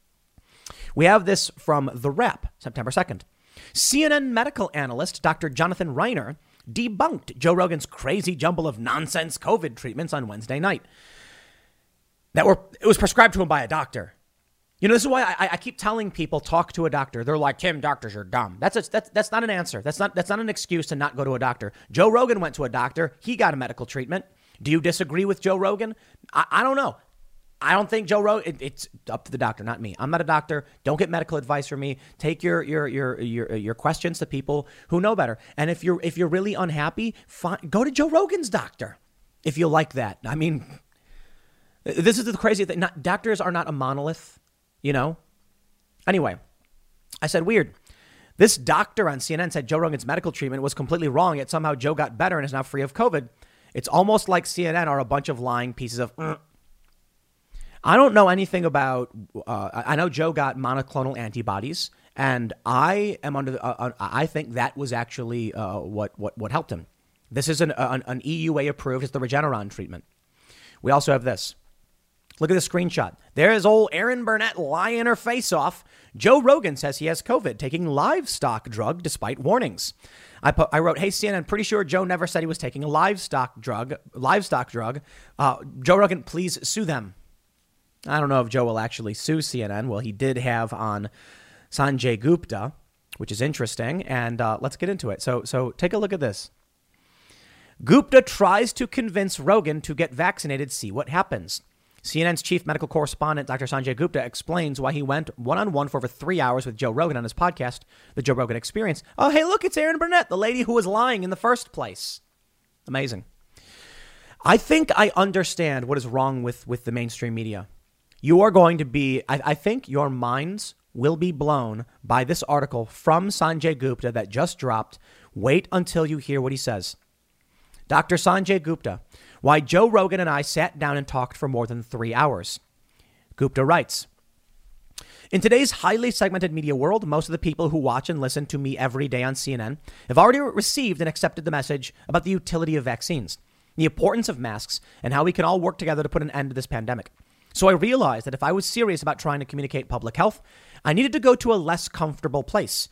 We have this from The Wrap, September second. C N N medical analyst Doctor Jonathan Reiner debunked Joe Rogan's crazy jumble of nonsense COVID treatments on Wednesday night. That were it was prescribed to him by a doctor. You know, this is why I, I keep telling people talk to a doctor. They're like, Tim, doctors are dumb. That's a, that's that's not an answer. That's not that's not an excuse to not go to a doctor. Joe Rogan went to a doctor. He got a medical treatment. Do you disagree with Joe Rogan? I, I don't know. I don't think Joe Rogan, it, it's up to the doctor, not me. I'm not a doctor. Don't get medical advice from me. Take your your your your your questions to people who know better. And if you're if you're really unhappy, fine, go to Joe Rogan's doctor if you like that. I mean, this is the crazy thing. Not, doctors are not a monolith, you know. Anyway, I said weird. This doctor on C N N said Joe Rogan's medical treatment was completely wrong, yet somehow Joe got better and is now free of COVID. It's almost like C N N are a bunch of lying pieces of... Uh, I don't know anything about, uh, I know Joe got monoclonal antibodies, and I am under, the, uh, uh, I think that was actually uh, what, what, what helped him. This is an, an, an E U A approved, it's the Regeneron treatment. We also have this. Look at the screenshot. There's old Erin Burnett lying her face off. Joe Rogan says he has COVID, taking livestock drug despite warnings. I put, I wrote, hey, C N N, pretty sure Joe never said he was taking a livestock drug. Livestock drug. Uh, Joe Rogan, please sue them. I don't know if Joe will actually sue C N N. Well, he did have on Sanjay Gupta, which is interesting. And uh, let's get into it. So, so take a look at this. Gupta tries to convince Rogan to get vaccinated. See what happens. C N N's chief medical correspondent, Doctor Sanjay Gupta, explains why he went one-on-one for over three hours with Joe Rogan on his podcast, The Joe Rogan Experience. Oh, hey, look, it's Erin Burnett, the lady who was lying in the first place. Amazing. I think I understand what is wrong with, with the mainstream media. You are going to be, I, I think your minds will be blown by this article from Sanjay Gupta that just dropped. Wait until you hear what he says. Doctor Sanjay Gupta, why Joe Rogan and I sat down and talked for more than three hours. Gupta writes, in today's highly segmented media world, most of the people who watch and listen to me every day on C N N have already received and accepted the message about the utility of vaccines, the importance of masks, and how we can all work together to put an end to this pandemic. So I realized that if I was serious about trying to communicate public health, I needed to go to a less comfortable place.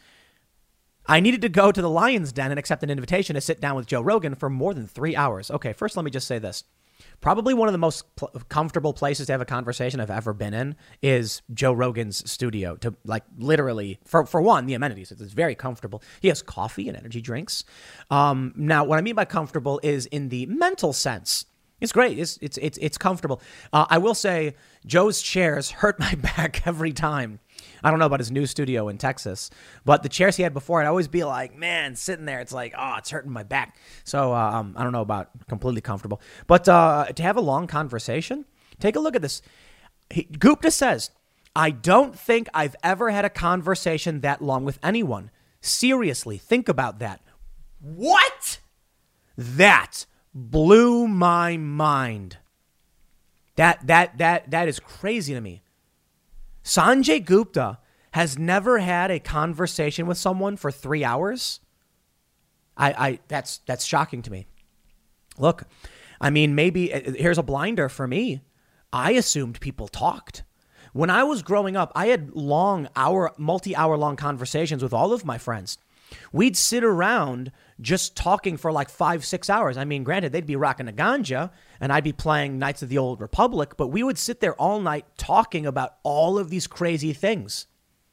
I needed to go to the Lion's Den and accept an invitation to sit down with Joe Rogan for more than three hours. Okay, first, let me just say this. Probably one of the most pl- comfortable places to have a conversation I've ever been in is Joe Rogan's studio. To like literally, for, for one, the amenities. It's very comfortable. He has coffee and energy drinks. Um, now, what I mean by comfortable is in the mental sense. It's great. It's it's it's, it's comfortable. Uh, I will say Joe's chairs hurt my back every time. I don't know about his new studio in Texas, but the chairs he had before, I'd always be like, man, sitting there, it's like, oh, it's hurting my back. So um, I don't know about completely comfortable. But uh, to have a long conversation, take a look at this. He, Gupta says, I don't think I've ever had a conversation that long with anyone. Seriously, think about that. What? That blew my mind. That that that that is crazy to me. Sanjay Gupta has never had a conversation with someone for three hours. I, I that's that's shocking to me. Look, I mean, maybe here's a blinder for me. I assumed people talked. When I was growing up, I had long hour, multi-hour long conversations with all of my friends. We'd sit around just talking for like five, six hours. I mean, granted, they'd be rocking a ganja and I'd be playing Knights of the Old Republic, but we would sit there all night talking about all of these crazy things.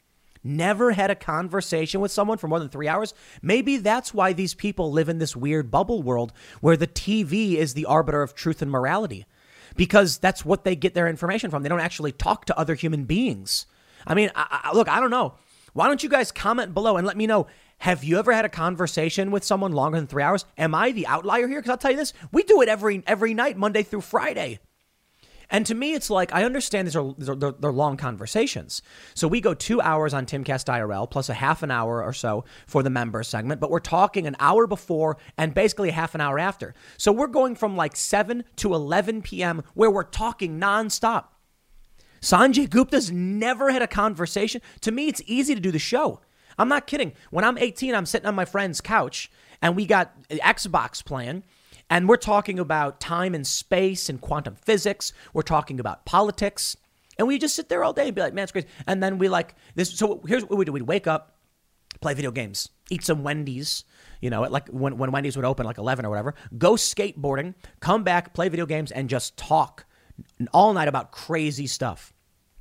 Never had a conversation with someone for more than three hours. Maybe that's why these people live in this weird bubble world where the T V is the arbiter of truth and morality, because that's what they get their information from. They don't actually talk to other human beings. I mean, I, I, look, I don't know. Why don't you guys comment below and let me know, have you ever had a conversation with someone longer than three hours? Am I the outlier here? Because I'll tell you this, we do it every every night, Monday through Friday. And to me, it's like, I understand these are they're, they're long conversations. So we go two hours on Timcast I R L plus a half an hour or so for the member segment, but we're talking an hour before and basically a half an hour after. So we're going from like seven to eleven p.m. where we're talking nonstop. Sanjay Gupta's never had a conversation. To me, it's easy to do the show. I'm not kidding. When I'm eighteen, I'm sitting on my friend's couch and we got Xbox playing and we're talking about time and space and quantum physics. We're talking about politics and we just sit there all day and be like, man, it's crazy. And then we like this. So here's what we do. We'd wake up, play video games, eat some Wendy's, you know, like when, when Wendy's would open like eleven or whatever, go skateboarding, come back, play video games and just talk all night about crazy stuff.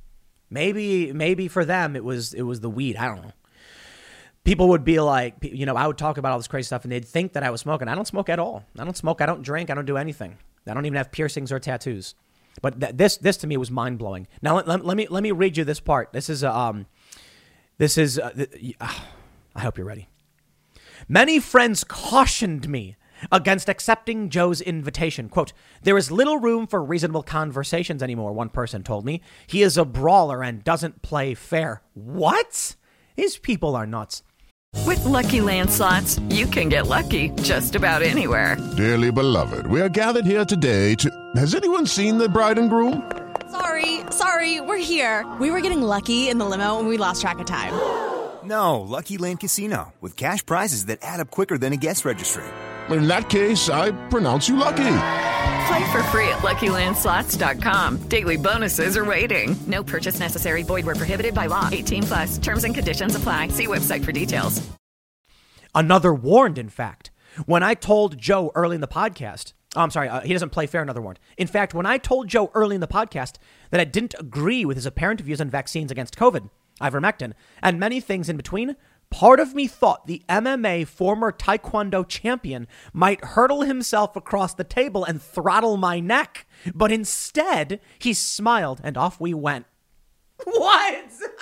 Maybe, maybe for them, it was, it was the weed. I don't know. People would be like, you know, I would talk about all this crazy stuff and they'd think that I was smoking. I don't smoke at all. I don't smoke. I don't drink. I don't do anything. I don't even have piercings or tattoos. But th- this, this to me was mind blowing. Now, let, let, let me, let me read you this part. This is, um, this is, uh, th- uh, I hope you're ready. Many friends cautioned me against accepting Joe's invitation. Quote, there is little room for reasonable conversations anymore, one person told me. He is a brawler and doesn't play fair. What? These people are nuts. With Lucky Land Slots, you can get lucky just about anywhere. Dearly beloved, we are gathered here today to... Has anyone seen the bride and groom? Sorry, sorry, we're here. We were getting lucky in the limo and we lost track of time. No, Lucky Land Casino, with cash prizes that add up quicker than a guest registry. in that case, I pronounce you lucky. Play for free at Lucky Land Slots dot com. Daily bonuses are waiting. No purchase necessary. Void where prohibited by law. eighteen plus. Terms and conditions apply. See website for details. Another warned, in fact. When I told Joe early in the podcast, oh, I'm sorry, uh, he doesn't play fair, another warned. In fact, when I told Joe early in the podcast that I didn't agree with his apparent views on vaccines against COVID, ivermectin, and many things in between, part of me thought the M M A former Taekwondo champion might hurtle himself across the table and throttle my neck. But instead, he smiled and off we went. What?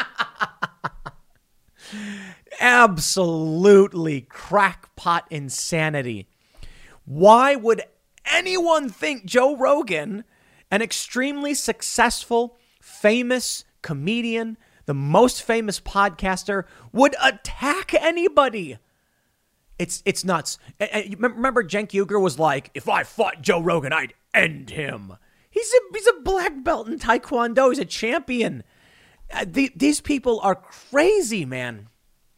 Absolutely crackpot insanity. Why would anyone think Joe Rogan, an extremely successful, famous comedian, the most famous podcaster, would attack anybody? It's it's nuts. Remember, Cenk Uygur was like, if I fought Joe Rogan, I'd end him. He's a, he's a black belt in Taekwondo. He's a champion. Uh, the, these people are crazy, man.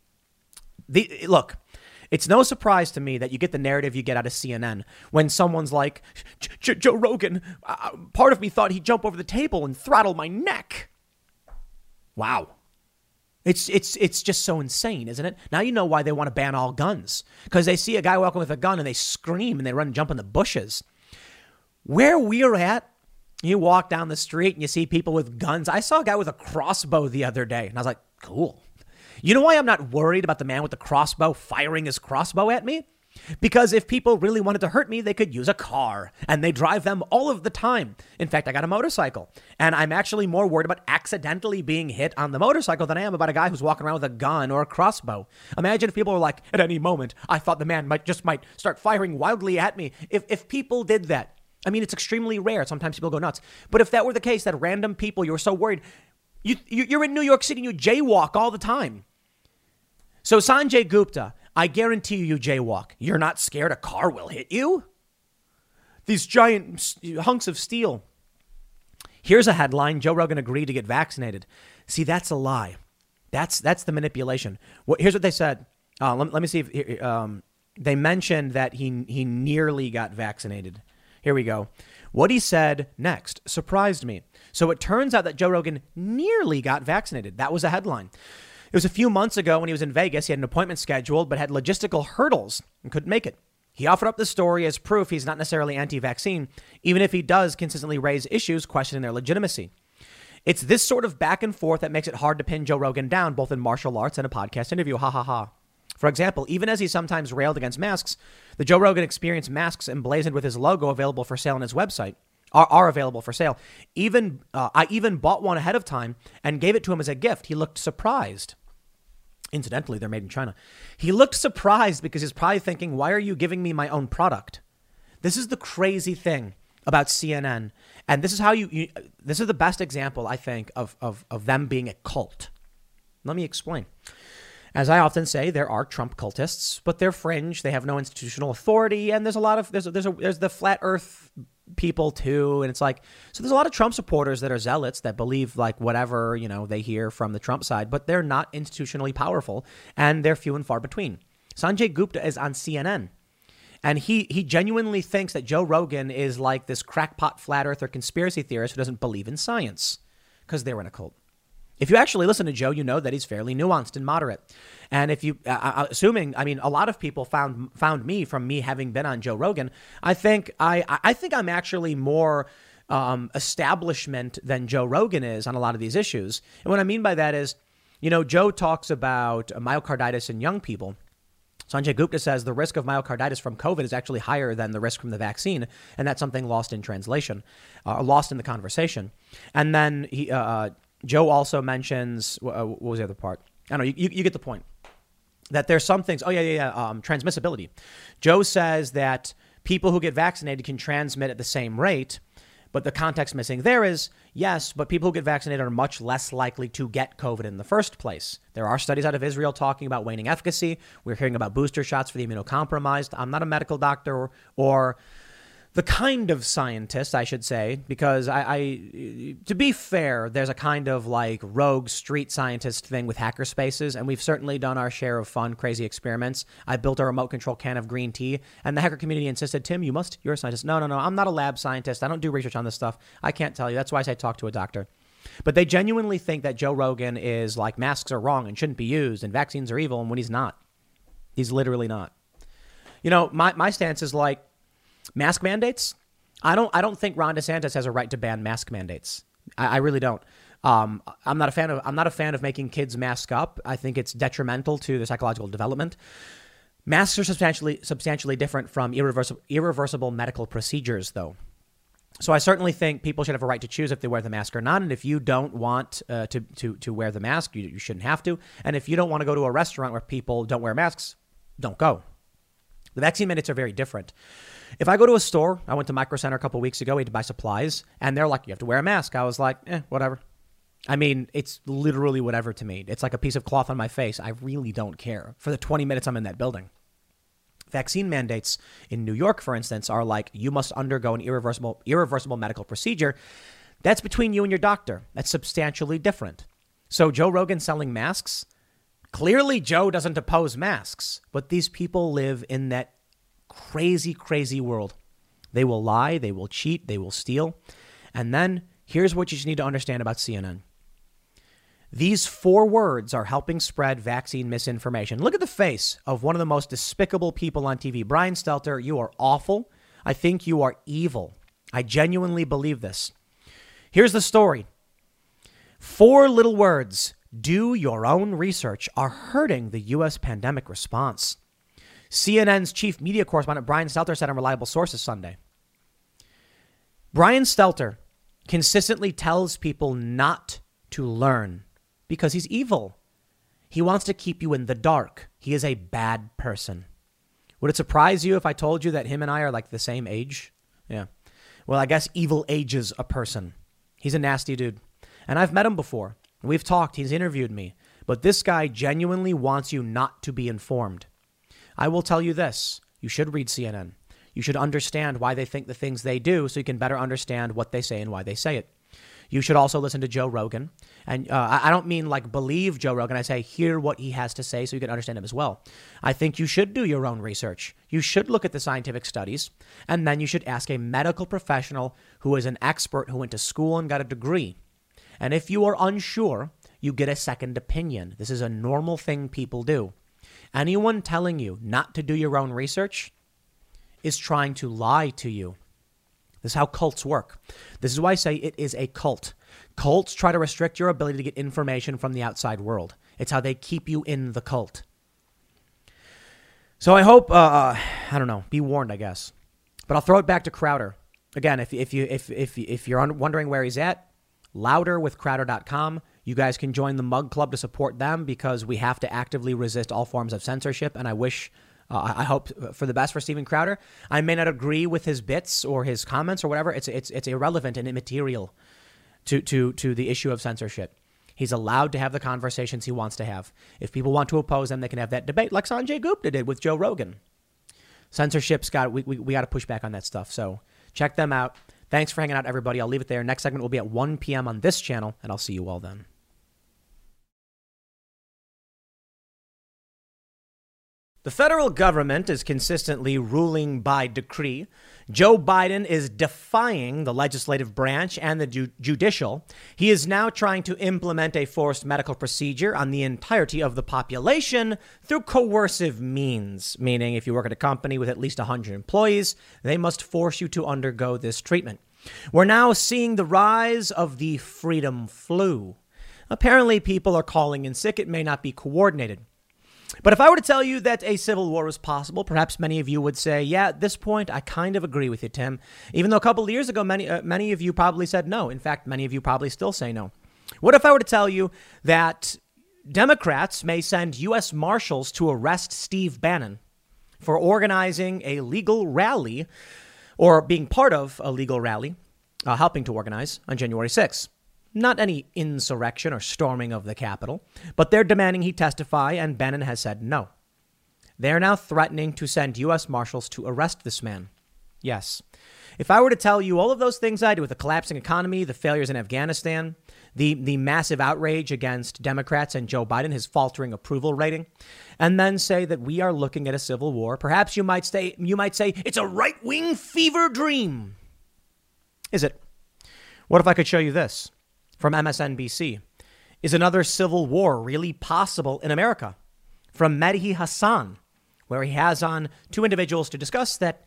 The, look, it's no surprise to me that you get the narrative you get out of C N N when someone's like, Joe Rogan, uh, part of me thought he'd jump over the table and throttle my neck. Wow. It's it's it's just so insane, isn't it? Now you know why they want to ban all guns, because they see a guy walking with a gun and they scream and they run and jump in the bushes. Where we're at, you walk down the street and you see people with guns. I saw a guy with a crossbow the other day and I was like, cool. You know why I'm not worried about the man with the crossbow firing his crossbow at me? Because if people really wanted to hurt me, they could use a car, and they drive them all of the time. In fact, I got a motorcycle, and I'm actually more worried about accidentally being hit on the motorcycle than I am about a guy who's walking around with a gun or a crossbow. Imagine if people were like, at any moment, I thought the man might just might start firing wildly at me. If if people did that, I mean, it's extremely rare. Sometimes people go nuts. But if that were the case, that random people, you were so worried, you, you're in New York City and you jaywalk all the time. So Sanjay Gupta, I guarantee you, you jaywalk. You're not scared a car will hit you? These giant hunks of steel. Here's a headline. Joe Rogan agreed to get vaccinated. See, that's a lie. That's that's the manipulation. What, here's what they said. Uh, let, let me see if um, they mentioned that he he nearly got vaccinated. Here we go. What he said next surprised me. So it turns out that Joe Rogan nearly got vaccinated. That was a headline. It was a few months ago when he was in Vegas. He had an appointment scheduled, but had logistical hurdles and couldn't make it. He offered up the story as proof he's not necessarily anti-vaccine, even if he does consistently raise issues questioning their legitimacy. It's this sort of back and forth that makes it hard to pin Joe Rogan down, both in martial arts and a podcast interview. Ha ha ha. For example, even as he sometimes railed against masks, the Joe Rogan Experience masks emblazoned with his logo available for sale on his website are, are available for sale. Even uh, I even bought one ahead of time and gave it to him as a gift. He looked surprised. Incidentally, they're made in China. He looked surprised because he's probably thinking, why are you giving me my own product? This is the crazy thing about C N N. And this is how you, you this is the best example, I think, of, of, of them being a cult. Let me explain. As I often say, there are Trump cultists, but they're fringe. They have no institutional authority. And there's a lot of there's a, there's a, there's the flat earth people, too. And it's like, so there's a lot of Trump supporters that are zealots that believe like whatever, you know, they hear from the Trump side, but they're not institutionally powerful and they're few and far between. Sanjay Gupta is on C N N. And he he genuinely thinks that Joe Rogan is like this crackpot flat earther conspiracy theorist who doesn't believe in science because they're in a cult. If you actually listen to Joe, you know that he's fairly nuanced and moderate. And if you, uh, assuming, I mean, a lot of people found found me from me having been on Joe Rogan. I think I I think I'm actually more um, establishment than Joe Rogan is on a lot of these issues. And what I mean by that is, you know, Joe talks about myocarditis in young people. Sanjay Gupta says the risk of myocarditis from COVID is actually higher than the risk from the vaccine. And that's something lost in translation, uh, lost in the conversation. And then he, uh, Joe also mentions, uh, what was the other part? I don't know, you, you, you get the point. That there's some things, oh yeah, yeah, yeah, um, transmissibility. Joe says that people who get vaccinated can transmit at the same rate, but the context missing there is, yes, but people who get vaccinated are much less likely to get COVID in the first place. There are studies out of Israel talking about waning efficacy. We're hearing about booster shots for the immunocompromised. I'm not a medical doctor or, or the kind of scientist, I should say, because I, I, to be fair, there's a kind of like rogue street scientist thing with hackerspaces, and we've certainly done our share of fun, crazy experiments. I built a remote control can of green tea, and the hacker community insisted, Tim, you must, you're a scientist. No, no, no, I'm not a lab scientist. I don't do research on this stuff. I can't tell you. That's why I say talk to a doctor. But they genuinely think that Joe Rogan is like masks are wrong and shouldn't be used, and vaccines are evil, and when he's not. He's literally not. You know, my, my stance is like, mask mandates? I don't I don't think Ron DeSantis has a right to ban mask mandates. I, I really don't. Um, I'm not a fan of I'm not a fan of making kids mask up. I think it's detrimental to their psychological development. Masks are substantially substantially different from irreversible irreversible medical procedures, though. So I certainly think people should have a right to choose if they wear the mask or not. And if you don't want uh, to to to wear the mask, you, you shouldn't have to. And if you don't want to go to a restaurant where people don't wear masks, don't go. The vaccine mandates are very different. If I go to a store, I went to Micro Center a couple of weeks ago, we had to buy supplies, and they're like, you have to wear a mask. I was like, eh, whatever. I mean, it's literally whatever to me. It's like a piece of cloth on my face. I really don't care for the twenty minutes I'm in that building. Vaccine mandates in New York, for instance, are like, you must undergo an irreversible, irreversible medical procedure. That's between you and your doctor. That's substantially different. So Joe Rogan selling masks, clearly Joe doesn't oppose masks, but these people live in that crazy, crazy world. They will lie, they will cheat, they will steal. And then here's what you need to understand about C N N. These four words are helping spread vaccine misinformation. Look at the face of one of the most despicable people on T V. Brian Stelter, you are awful. I think you are evil. I genuinely believe this. Here's the story. Four little words, do your own research, are hurting the U S pandemic response. C N N's chief media correspondent Brian Stelter said on Reliable Sources Sunday. Brian Stelter consistently tells people not to learn because he's evil. He wants to keep you in the dark. He is a bad person. Would it surprise you if I told you that him and I are like the same age? Yeah. Well, I guess evil ages a person. He's a nasty dude. And I've met him before. We've talked. He's interviewed me. But this guy genuinely wants you not to be informed. I will tell you this. You should read C N N. You should understand why they think the things they do so you can better understand what they say and why they say it. You should also listen to Joe Rogan. And uh, I don't mean like believe Joe Rogan. I say hear what he has to say so you can understand him as well. I think you should do your own research. You should look at the scientific studies. And then you should ask a medical professional who is an expert who went to school and got a degree. And if you are unsure, you get a second opinion. This is a normal thing people do. Anyone telling you not to do your own research is trying to lie to you. This is how cults work. This is why I say it is a cult. Cults try to restrict your ability to get information from the outside world. It's how they keep you in the cult. So I hope, uh, I don't know, be warned, I guess. But I'll throw it back to Crowder. Again, if if you if if if you're wondering where he's at, louder with crowder dot com. You guys can join the Mug Club to support them because we have to actively resist all forms of censorship. And I wish, uh, I hope for the best for Steven Crowder. I may not agree with his bits or his comments or whatever. It's it's it's irrelevant and immaterial to to to the issue of censorship. He's allowed to have the conversations he wants to have. If people want to oppose him, they can have that debate like Sanjay Gupta did with Joe Rogan. Censorship's got we we, we got to push back on that stuff. So check them out. Thanks for hanging out, everybody. I'll leave it there. Next segment will be at one p.m. on this channel, and I'll see you all then. The federal government is consistently ruling by decree. Joe Biden is defying the legislative branch and the ju- judicial. He is now trying to implement a forced medical procedure on the entirety of the population through coercive means, meaning if you work at a company with at least one hundred employees, they must force you to undergo this treatment. We're now seeing the rise of the freedom flu. Apparently, people are calling in sick. It may not be coordinated. But if I were to tell you that a civil war is possible, perhaps many of you would say, yeah, at this point, I kind of agree with you, Tim. Even though a couple of years ago, many uh, many of you probably said no. In fact, many of you probably still say no. What if I were to tell you that Democrats may send U S Marshals to arrest Steve Bannon for organizing a legal rally or being part of a legal rally, uh, helping to organize on January sixth? Not any insurrection or storming of the Capitol, but they're demanding he testify, and Bannon has said no. They're now threatening to send U S Marshals to arrest this man. Yes, If I were to tell you all of those things I do with the collapsing economy, the failures in Afghanistan, the the massive outrage against Democrats and Joe Biden, his faltering approval rating, and then say that we are looking at a civil war, perhaps you might say you might say it's a right-wing fever dream. Is it? What if I could show you this from M S N B C? Is another civil war really possible in America? From Mehdi Hassan, where he has on two individuals to discuss that,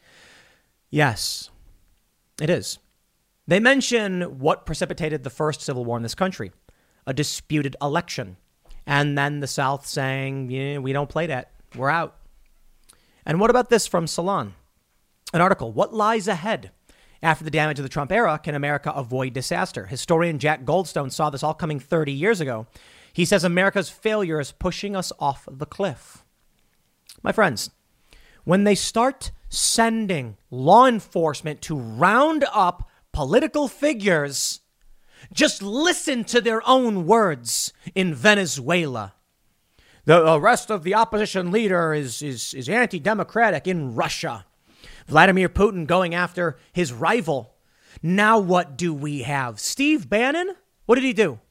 yes, it is. They mention what precipitated the first civil war in this country, a disputed election. And then the South saying, yeah, we don't play that. We're out. And what about this from Salon? An article, What Lies Ahead? After the damage of the Trump era, can America avoid disaster? Historian Jack Goldstone saw this all coming thirty years ago. He says America's failure is pushing us off the cliff. My friends, when they start sending law enforcement to round up political figures, just listen to their own words. In Venezuela, the arrest of the opposition leader is, is, is anti-democratic. In Russia, Vladimir Putin going after his rival. Now what do we have? Steve Bannon? What did he do?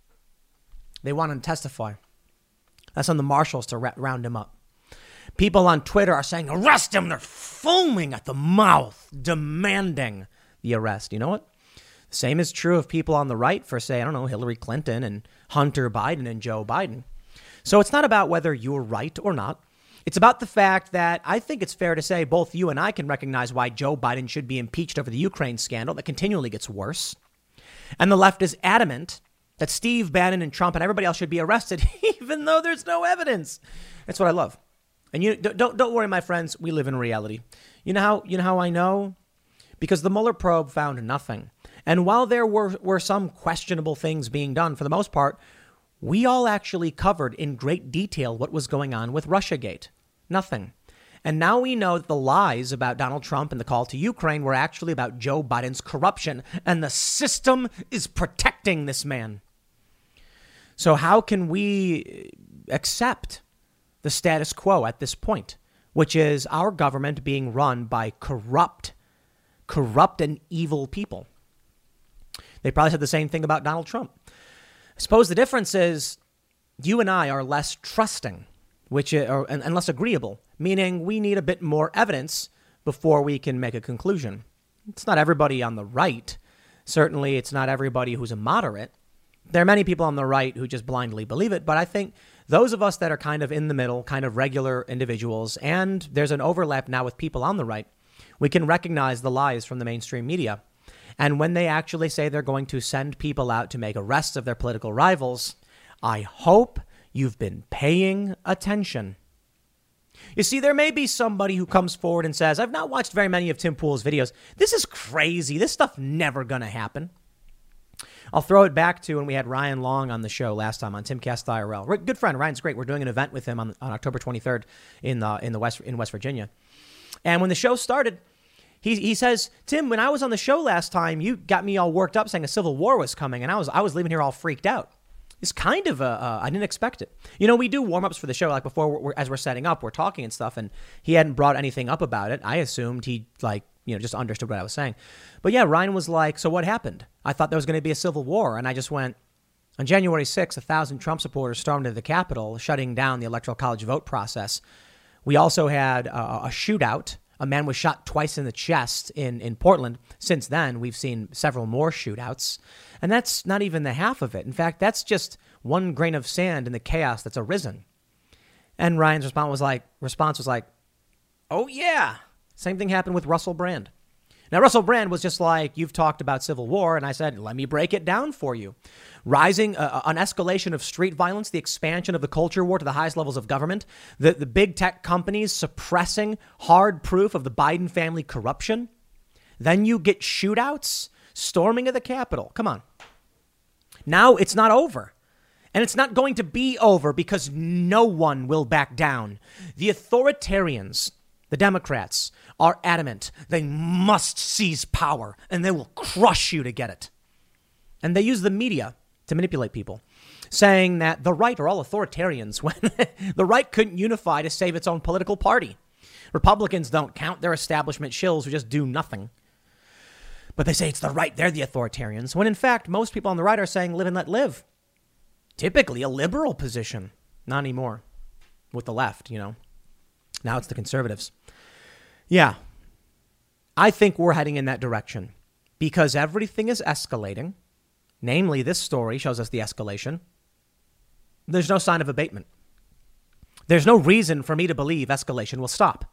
They want him to testify. That's on the marshals to ra- round him up. People on Twitter are saying, arrest him. They're foaming at the mouth, demanding the arrest. You know what? The same is true of people on the right for, say, I don't know, Hillary Clinton and Hunter Biden and Joe Biden. So it's not about whether you're right or not. It's about the fact that I think it's fair to say both you and I can recognize why Joe Biden should be impeached over the Ukraine scandal that continually gets worse. And the left is adamant that Steve Bannon and Trump and everybody else should be arrested, even though there's no evidence. That's what I love. And you don't don't worry, my friends. We live in reality. You know how you know how I know? Because the Mueller probe found nothing. And while there were, were some questionable things being done, for the most part, we all actually covered in great detail what was going on with Russiagate. Nothing. And now we know that the lies about Donald Trump and the call to Ukraine were actually about Joe Biden's corruption. And the system is protecting this man. So how can we accept the status quo at this point, which is our government being run by corrupt, corrupt and evil people? They probably said the same thing about Donald Trump. I suppose the difference is you and I are less trusting, which is, or, and, and less agreeable, meaning we need a bit more evidence before we can make a conclusion. It's not everybody on the right. Certainly, it's not everybody who's a moderate. There are many people on the right who just blindly believe it. But I think those of us that are kind of in the middle, kind of regular individuals, and there's an overlap now with people on the right, we can recognize the lies from the mainstream media. And when they actually say they're going to send people out to make arrests of their political rivals, I hope you've been paying attention. You see, there may be somebody who comes forward and says, I've not watched very many of Tim Pool's videos. This is crazy. This stuff never going to happen. I'll throw it back to when we had Ryan Long on the show last time on Timcast I R L. Good friend. Ryan's great. We're doing an event with him on, on October twenty-third in the, in the West in West Virginia. And when the show started, He he says, Tim, when I was on the show last time, you got me all worked up saying a civil war was coming, and I was I was leaving here all freaked out. It's kind of a, uh, I didn't expect it. You know, we do warm-ups for the show, like before, we're, we're, as we're setting up, we're talking and stuff, and he hadn't brought anything up about it. I assumed he, like, you know, just understood what I was saying. But yeah, Ryan was like, so what happened? I thought there was going to be a civil war, and I just went, on January sixth, a thousand Trump supporters stormed into the Capitol, shutting down the Electoral College vote process. We also had uh, a shootout. A man was shot twice in the chest in, in Portland. Since then, we've seen several more shootouts. And that's not even the half of it. In fact, that's just one grain of sand in the chaos that's arisen. And Ryan's response was like, response was like, oh, yeah. Same thing happened with Russell Brand. Now, Russell Brand was just like, you've talked about civil war. And I said, let me break it down for you. Rising, uh, an escalation of street violence, the expansion of the culture war to the highest levels of government, the, the big tech companies suppressing hard proof of the Biden family corruption. Then you get shootouts, storming of the Capitol. Come on. Now it's not over. And it's not going to be over because no one will back down. The authoritarians, the Democrats, are adamant they must seize power and they will crush you to get it. And they use the media to manipulate people, saying that the right are all authoritarians when the right couldn't unify to save its own political party. Republicans don't count. They're establishment shills who just do nothing. But they say it's the right. They're the authoritarians. When in fact, most people on the right are saying live and let live. Typically a liberal position. Not anymore with the left, you know. Now it's the conservatives. Yeah. I think we're heading in that direction because everything is escalating. Namely, this story shows us the escalation. There's no sign of abatement. There's no reason for me to believe escalation will stop.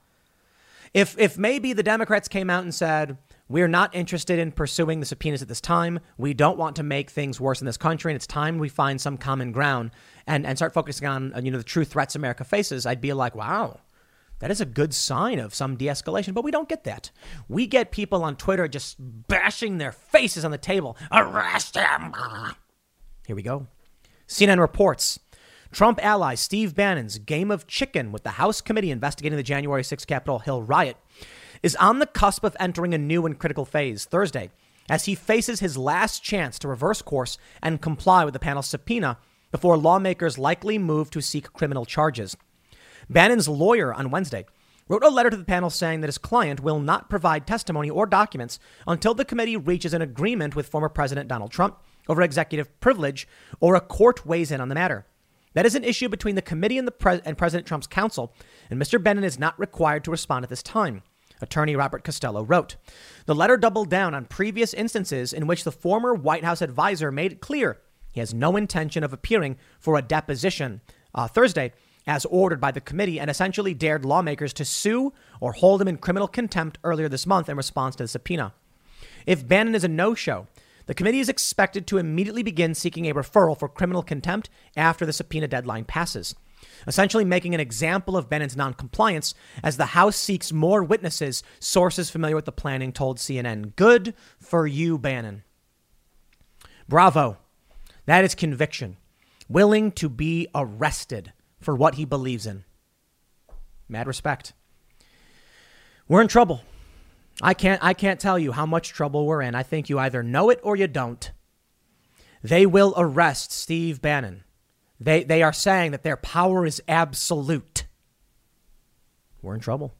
If if maybe the Democrats came out and said, we're not interested in pursuing the subpoenas at this time. We don't want to make things worse in this country. And it's time we find some common ground and, and start focusing on, you know, the true threats America faces. I'd be like, wow, that is a good sign of some de-escalation. But we don't get that. We get people on Twitter just bashing their faces on the table. Arrest him. Here we go. C N N reports Trump ally Steve Bannon's game of chicken with the House committee investigating the January sixth Capitol Hill riot is on the cusp of entering a new and critical phase Thursday as he faces his last chance to reverse course and comply with the panel's subpoena before lawmakers likely move to seek criminal charges. Bannon's lawyer on Wednesday wrote a letter to the panel saying that his client will not provide testimony or documents until the committee reaches an agreement with former President Donald Trump over executive privilege or a court weighs in on the matter. That is an issue between the committee and the pre- and President Trump's counsel, and Mister Bannon is not required to respond at this time. Attorney Robert Costello wrote. The letter doubled down on previous instances in which the former White House advisor made it clear he has no intention of appearing for a deposition uh, Thursday, as ordered by the committee, and essentially dared lawmakers to sue or hold him in criminal contempt earlier this month in response to the subpoena. If Bannon is a no-show, the committee is expected to immediately begin seeking a referral for criminal contempt after the subpoena deadline passes, essentially making an example of Bannon's noncompliance as the House seeks more witnesses. Sources familiar with the planning told C N N. Good for you, Bannon. Bravo. That is conviction. Willing to be arrested for what he believes in. Mad respect. We're in trouble. I can't I can't tell you how much trouble we're in. I think you either know it or you don't. They will arrest Steve Bannon. They they are saying that their power is absolute. We're in trouble.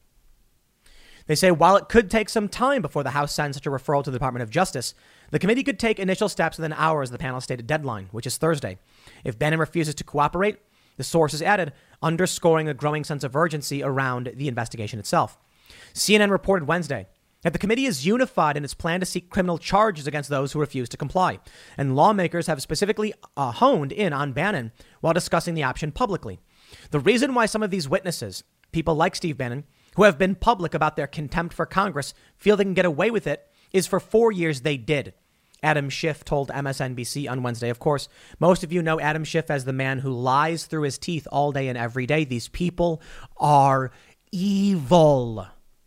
They say while it could take some time before the House sends such a referral to the Department of Justice, the committee could take initial steps within hours of the panel's stated deadline, which is Thursday. If Bannon refuses to cooperate, the sources added, underscoring a growing sense of urgency around the investigation itself. C N N reported Wednesday that the committee is unified in its plan to seek criminal charges against those who refuse to comply, and lawmakers have specifically uh, honed in on Bannon while discussing the option publicly. The reason why some of these witnesses, people like Steve Bannon, who have been public about their contempt for Congress, feel they can get away with it, is for four years they did. Adam Schiff told M S N B C on Wednesday. Of course, most of you know Adam Schiff as the man who lies through his teeth all day and every day. These people are evil.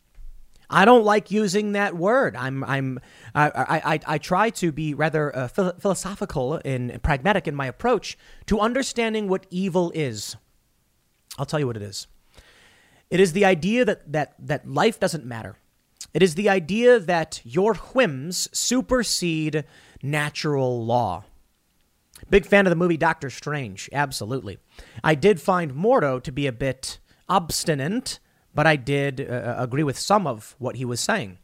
I don't like using that word. I'm, I'm, I, I, I, I try to be rather uh, phil- philosophical and pragmatic in my approach to understanding what evil is. I'll tell you what it is. It is the idea that that that life doesn't matter. It is the idea that your whims supersede natural law. Big fan of the movie Doctor Strange. Absolutely. I did find Mordo to be a bit obstinate, but I did uh, agree with some of what he was saying.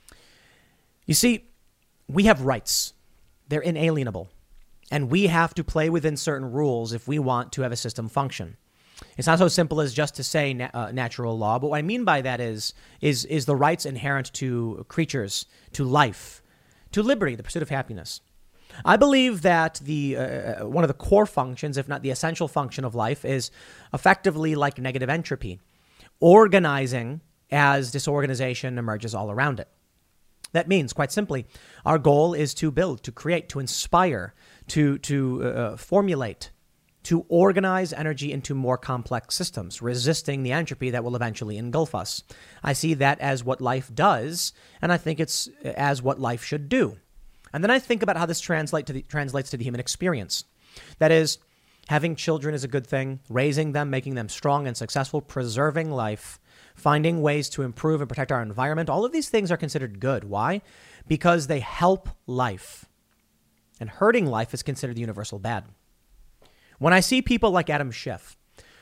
You see, we have rights. They're inalienable. And we have to play within certain rules if we want to have a system function. It's not so simple as just to say na- uh, natural law. But what I mean by that is, is, is the rights inherent to creatures, to life, to liberty, the pursuit of happiness. I believe that the uh, one of the core functions, if not the essential function of life, is effectively like negative entropy, organizing as disorganization emerges all around it. That means, quite simply, our goal is to build, to create, to inspire, to to uh, formulate, to organize energy into more complex systems, resisting the entropy that will eventually engulf us. I see that as what life does, and I think it's as what life should do. And then I think about how this translate to the, translates to the human experience. That is, having children is a good thing, raising them, making them strong and successful, preserving life, finding ways to improve and protect our environment. All of these things are considered good. Why? Because they help life. And hurting life is considered the universal bad. When I see people like Adam Schiff,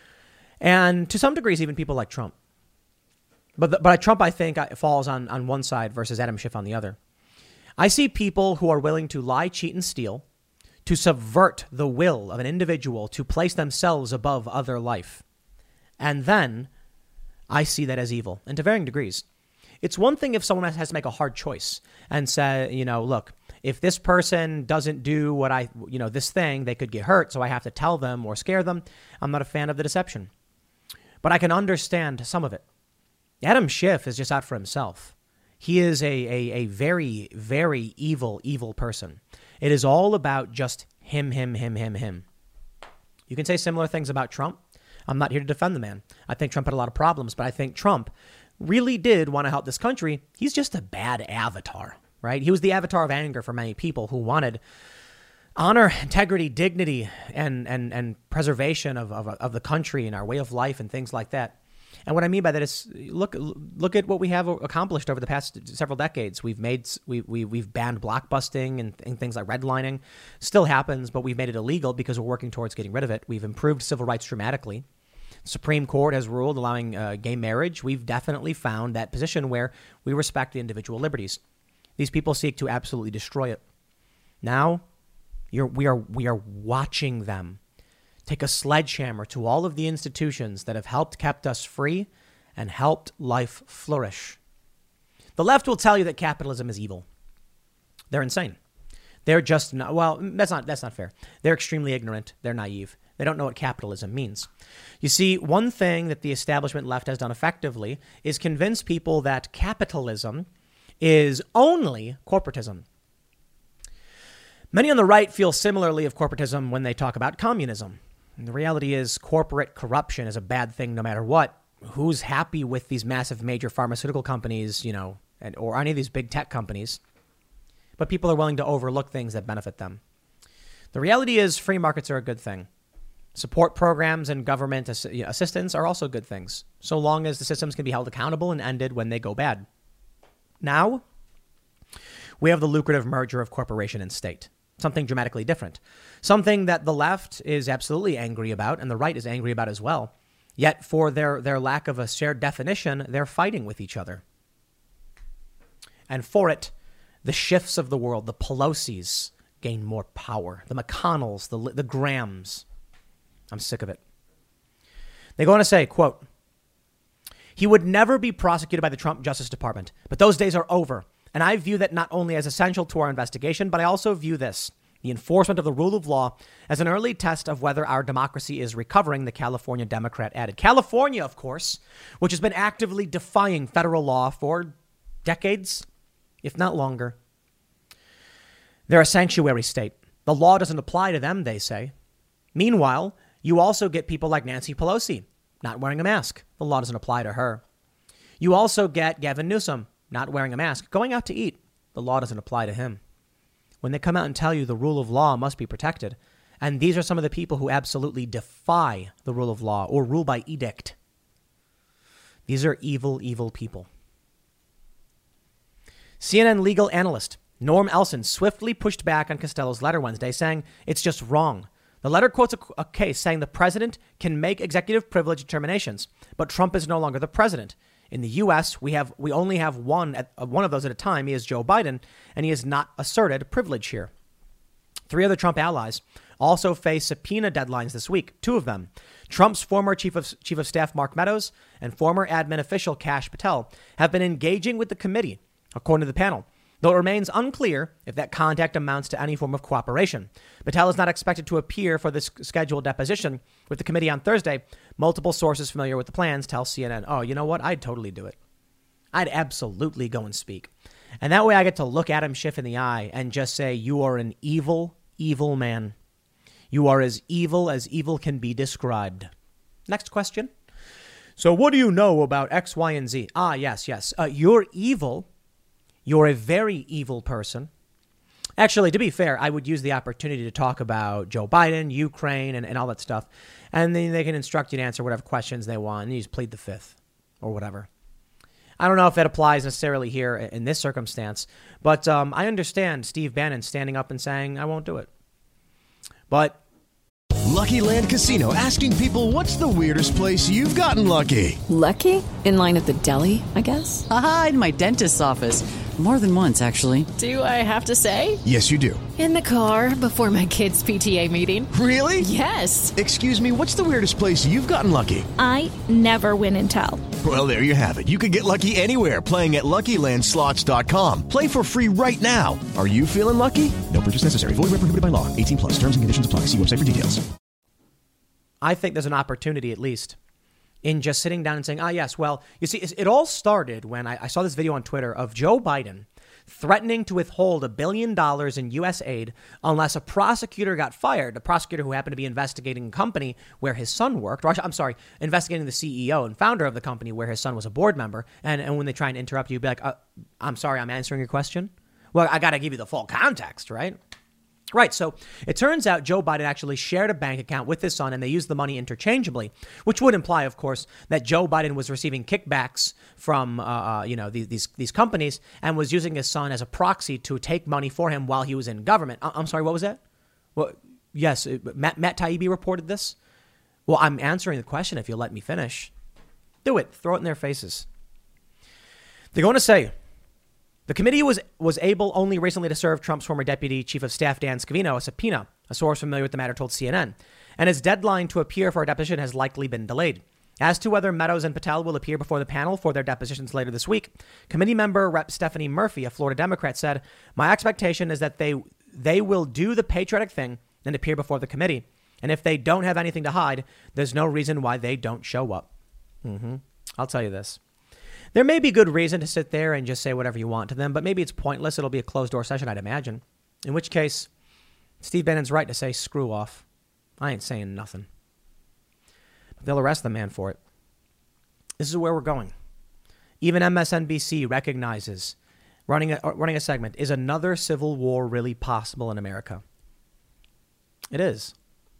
and to some degrees even people like Trump, but the, but Trump I think falls on, on one side versus Adam Schiff on the other. I see people who are willing to lie, cheat, and steal to subvert the will of an individual to place themselves above other life. And then I see that as evil, and to varying degrees. It's one thing if someone has to make a hard choice and say, you know, look, if this person doesn't do what I, you know, this thing, they could get hurt, so I have to tell them or scare them. I'm not a fan of the deception. But I can understand some of it. Adam Schiff is just out for himself. He is a, a, a very, very evil, evil person. It is all about just him, him, him, him, him. You can say similar things about Trump. I'm not here to defend the man. I think Trump had a lot of problems, but I think Trump really did want to help this country. He's just a bad avatar, right? He was the avatar of anger for many people who wanted honor, integrity, dignity, and and and preservation of, of, of the country and our way of life and things like that. And what I mean by that is look look at what we have accomplished over the past several decades. We've made we we we've banned blockbusting and, and things like redlining. Still happens, but we've made it illegal because we're working towards getting rid of it. We've improved civil rights dramatically. Supreme Court has ruled allowing uh, gay marriage. We've definitely found that position where we respect the individual liberties. These people seek to absolutely destroy it. Now, you're, we are we are watching them take a sledgehammer to all of the institutions that have helped kept us free and helped life flourish. The left will tell you that capitalism is evil. They're insane. They're just not, well, that's not that's not fair. They're extremely ignorant. They're naive. They don't know what capitalism means. You see, one thing that the establishment left has done effectively is convince people that capitalism is only corporatism. Many on the right feel similarly of corporatism when they talk about communism. And the reality is corporate corruption is a bad thing no matter what. Who's happy with these massive major pharmaceutical companies, you know, and, or any of these big tech companies? But people are willing to overlook things that benefit them. The reality is free markets are a good thing. Support programs and government ass- assistance are also good things, so long as the systems can be held accountable and ended when they go bad. Now, we have the lucrative merger of corporation and state, something dramatically different, something that the left is absolutely angry about and the right is angry about as well. Yet for their, their lack of a shared definition, they're fighting with each other. And for it, the Schiffs of the world, the Pelosi's, gain more power. The McConnells, the, the Grahams. I'm sick of it. They go on to say, quote, he would never be prosecuted by the Trump Justice Department, but those days are over. And I view that not only as essential to our investigation, but I also view this, the enforcement of the rule of law, as an early test of whether our democracy is recovering, the California Democrat added. California, of course, which has been actively defying federal law for decades, if not longer. They're a sanctuary state. The law doesn't apply to them, they say. Meanwhile, you also get people like Nancy Pelosi not wearing a mask. The law doesn't apply to her. You also get Gavin Newsom not wearing a mask, going out to eat. The law doesn't apply to him. When they come out and tell you the rule of law must be protected, and these are some of the people who absolutely defy the rule of law or rule by edict. These are evil, evil people. C N N legal analyst Norm Elson swiftly pushed back on Costello's letter Wednesday, saying it's just wrong. The letter quotes a, a case saying the president can make executive privilege determinations, but Trump is no longer the president. In the U S, we have we only have one at, uh, one of those at a time. He is Joe Biden, and he has not asserted privilege here. Three other Trump allies also face subpoena deadlines this week. Two of them, Trump's former chief of chief of staff Mark Meadows and former admin official Kash Patel, have been engaging with the committee, according to the panel, though it remains unclear if that contact amounts to any form of cooperation. Patel is not expected to appear for this scheduled deposition with the committee on Thursday. Multiple sources familiar with the plans tell C N N, oh, you know what? I'd totally do it. I'd absolutely go and speak. And that way I get to look Adam Schiff in the eye and just say, you are an evil, evil man. You are as evil as evil can be described. Next question. So what do you know about X, Y, and Z? Ah, yes, yes. Uh, you're evil. You're a very evil person. Actually, to be fair, I would use the opportunity to talk about Joe Biden, Ukraine, and, and all that stuff. And then they can instruct you to answer whatever questions they want. And you just plead the fifth or whatever. I don't know if that applies necessarily here in this circumstance. But um, I understand Steve Bannon standing up and saying, I won't do it. But Lucky Land Casino, asking people, what's the weirdest place you've gotten lucky? Lucky? In line at the deli, I guess? Aha, in my dentist's office. More than once, actually. Do I have to say? Yes, you do. In the car before my kids' P T A meeting. Really? Yes. Excuse me, what's the weirdest place you've gotten lucky? I never win and tell. Well, there you have it. You can get lucky anywhere, playing at Lucky Land Slots dot com. Play for free right now. Are you feeling lucky? No purchase necessary. Void where prohibited by law. eighteen plus. Terms and conditions apply. See website for details. I think there's an opportunity, at least, in just sitting down and saying, ah, yes, well, you see, it all started when I, I saw this video on Twitter of Joe Biden threatening to withhold a billion dollars in U S aid unless a prosecutor got fired, a prosecutor who happened to be investigating a company where his son worked, or I'm sorry, investigating the C E O and founder of the company where his son was a board member. And, and when they try and interrupt you, be like, uh, I'm sorry, I'm answering your question. Well, I got to give you the full context, right? Right. So it turns out Joe Biden actually shared a bank account with his son and they used the money interchangeably, which would imply, of course, that Joe Biden was receiving kickbacks from, uh, you know, these, these these companies and was using his son as a proxy to take money for him while he was in government. I- I'm sorry. What was that? Well, yes. Matt, Matt Taibbi reported this. Well, I'm answering the question if you'll let me finish. Do it. Throw it in their faces. They're going to say the committee was was able only recently to serve Trump's former deputy chief of staff, Dan Scavino, a subpoena, a source familiar with the matter told C N N. And his deadline to appear for a deposition has likely been delayed. As to whether Meadows and Patel will appear before the panel for their depositions later this week, committee member Rep Stephanie Murphy, a Florida Democrat, said, my expectation is that they they will do the patriotic thing and appear before the committee. And if they don't have anything to hide, there's no reason why they don't show up. Mm-hmm. I'll tell you this. There may be good reason to sit there and just say whatever you want to them, but maybe it's pointless. It'll be a closed-door session, I'd imagine. In which case, Steve Bannon's right to say screw off. I ain't saying nothing. But they'll arrest the man for it. This is where we're going. Even M S N B C recognizes running a, running a segment, is another civil war really possible in America? It is.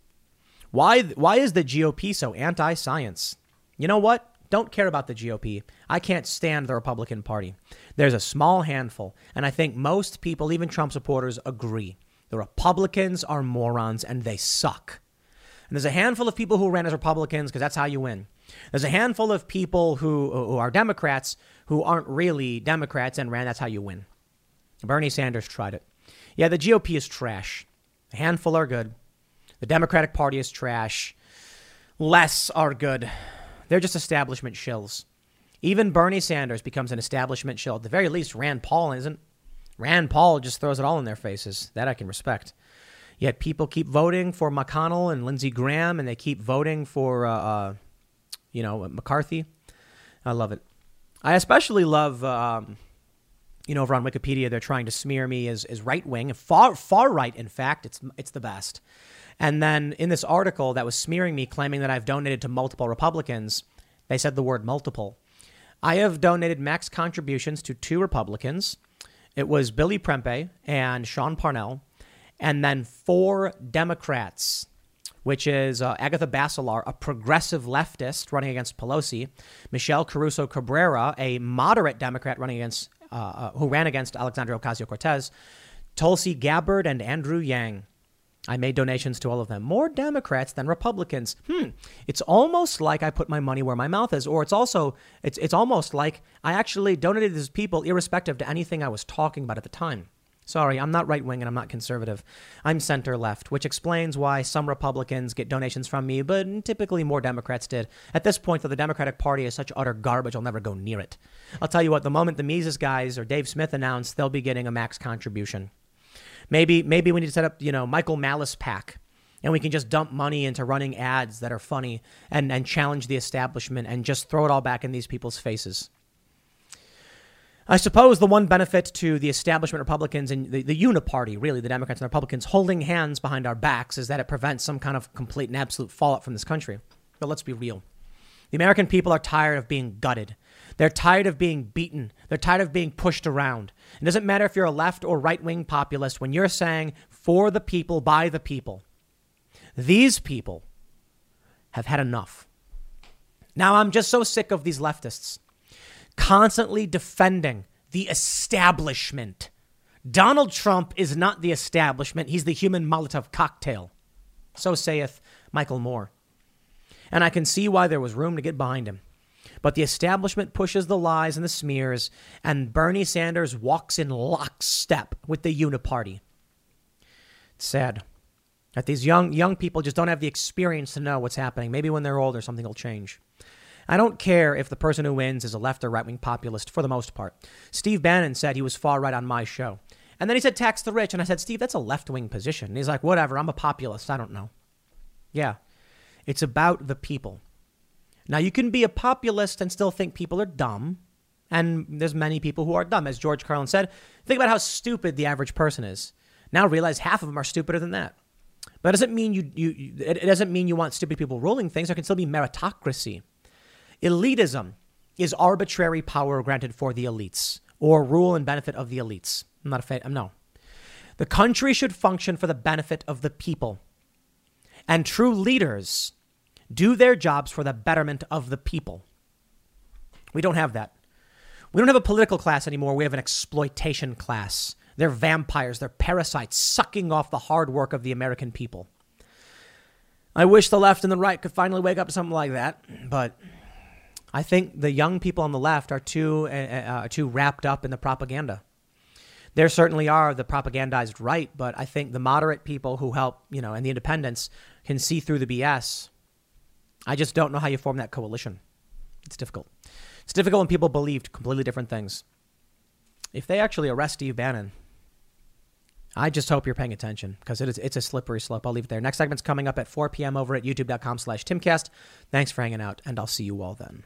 Why, why is the G O P so anti-science? You know what? Don't care about the G O P. I can't stand the Republican Party. There's a small handful, and I think most people, even Trump supporters, agree. The Republicans are morons, and they suck. And there's a handful of people who ran as Republicans because that's how you win. There's a handful of people who, who are Democrats who aren't really Democrats and ran. That's how you win. Bernie Sanders tried it. Yeah, the G O P is trash. A handful are good. The Democratic Party is trash. Less are good. They're just establishment shills. Even Bernie Sanders becomes an establishment shill. At the very least, Rand Paul isn't. Rand Paul just throws it all in their faces. That I can respect. Yet people keep voting for McConnell and Lindsey Graham, and they keep voting for, uh, uh, you know, McCarthy. I love it. I especially love, um, you know, over on Wikipedia, they're trying to smear me as, as right-wing, far, far right, in fact. It's, it's the best. And then in this article that was smearing me, claiming that I've donated to multiple Republicans, they said the word multiple. I have donated max contributions to two Republicans. It was Billy Prempeh and Sean Parnell, and then four Democrats, which is uh, Agatha Basilar, a progressive leftist running against Pelosi, Michelle Caruso Cabrera, a moderate Democrat running against, uh, uh, who ran against Alexandria Ocasio-Cortez, Tulsi Gabbard, and Andrew Yang. I made donations to all of them. More Democrats than Republicans. Hmm. It's almost like I put my money where my mouth is, or it's also, it's it's almost like I actually donated to these people irrespective to anything I was talking about at the time. Sorry, I'm not right-wing and I'm not conservative. I'm center-left, which explains why some Republicans get donations from me, but typically more Democrats did. At this point, though, the Democratic Party is such utter garbage, I'll never go near it. I'll tell you what, the moment the Mises guys or Dave Smith announce they'll be getting a max contribution. Maybe maybe we need to set up, you know, Michael Malice PAC, and we can just dump money into running ads that are funny and, and challenge the establishment and just throw it all back in these people's faces. I suppose the one benefit to the establishment Republicans and the, the uniparty, really, the Democrats and the Republicans holding hands behind our backs, is that it prevents some kind of complete and absolute fallout from this country. But let's be real. The American people are tired of being gutted. They're tired of being beaten. They're tired of being pushed around. It doesn't matter if you're a left or right-wing populist when you're saying for the people, by the people. These people have had enough. Now, I'm just so sick of these leftists constantly defending the establishment. Donald Trump is not the establishment. He's the human Molotov cocktail. So saith Michael Moore. And I can see why there was room to get behind him. But the establishment pushes the lies and the smears, and Bernie Sanders walks in lockstep with the uniparty. It's sad that these young young people just don't have the experience to know what's happening. Maybe when they're older, something will change. I don't care if the person who wins is a left or right-wing populist for the most part. Steve Bannon said he was far right on my show. And then he said tax the rich. And I said, Steve, that's a left-wing position. And he's like, whatever, I'm a populist. I don't know. Yeah, it's about the people. Now, you can be a populist and still think people are dumb. And there's many people who are dumb. As George Carlin said, think about how stupid the average person is. Now realize half of them are stupider than that. But it doesn't mean you, you it doesn't mean you want stupid people ruling things. There can still be meritocracy. Elitism is arbitrary power granted for the elites or rule and benefit of the elites. I'm not a fan. I'm no. The country should function for the benefit of the people. And true leaders do their jobs for the betterment of the people. We don't have that. We don't have a political class anymore. We have an exploitation class. They're vampires. They're parasites sucking off the hard work of the American people. I wish the left and the right could finally wake up to something like that, but I think the young people on the left are too uh, uh, too wrapped up in the propaganda. There certainly are the propagandized right, but I think the moderate people who help, you know, and the independents can see through the B S. I just don't know how you form that coalition. It's difficult. It's difficult when people believe completely different things. If they actually arrest Steve Bannon, I just hope you're paying attention because it is, it's a slippery slope. I'll leave it there. Next segment's coming up at four p.m. over at youtube.com slash Timcast. Thanks for hanging out, and I'll see you all then.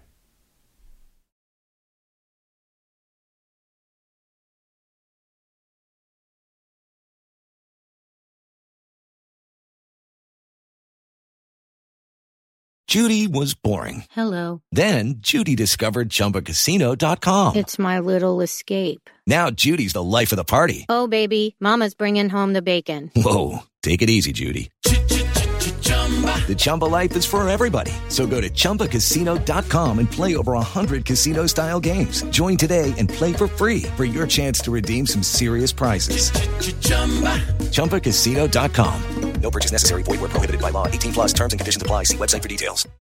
Judy was boring. Hello. Then Judy discovered Chumba Casino dot com. It's my little escape. Now Judy's the life of the party. Oh, baby, mama's bringing home the bacon. Whoa, take it easy, Judy. The Chumba life is for everybody. So go to Chumba Casino dot com and play over one hundred casino-style games. Join today and play for free for your chance to redeem some serious prizes. Chumba Casino dot com. No purchase necessary. Void where prohibited by law. eighteen plus terms and conditions apply. See website for details.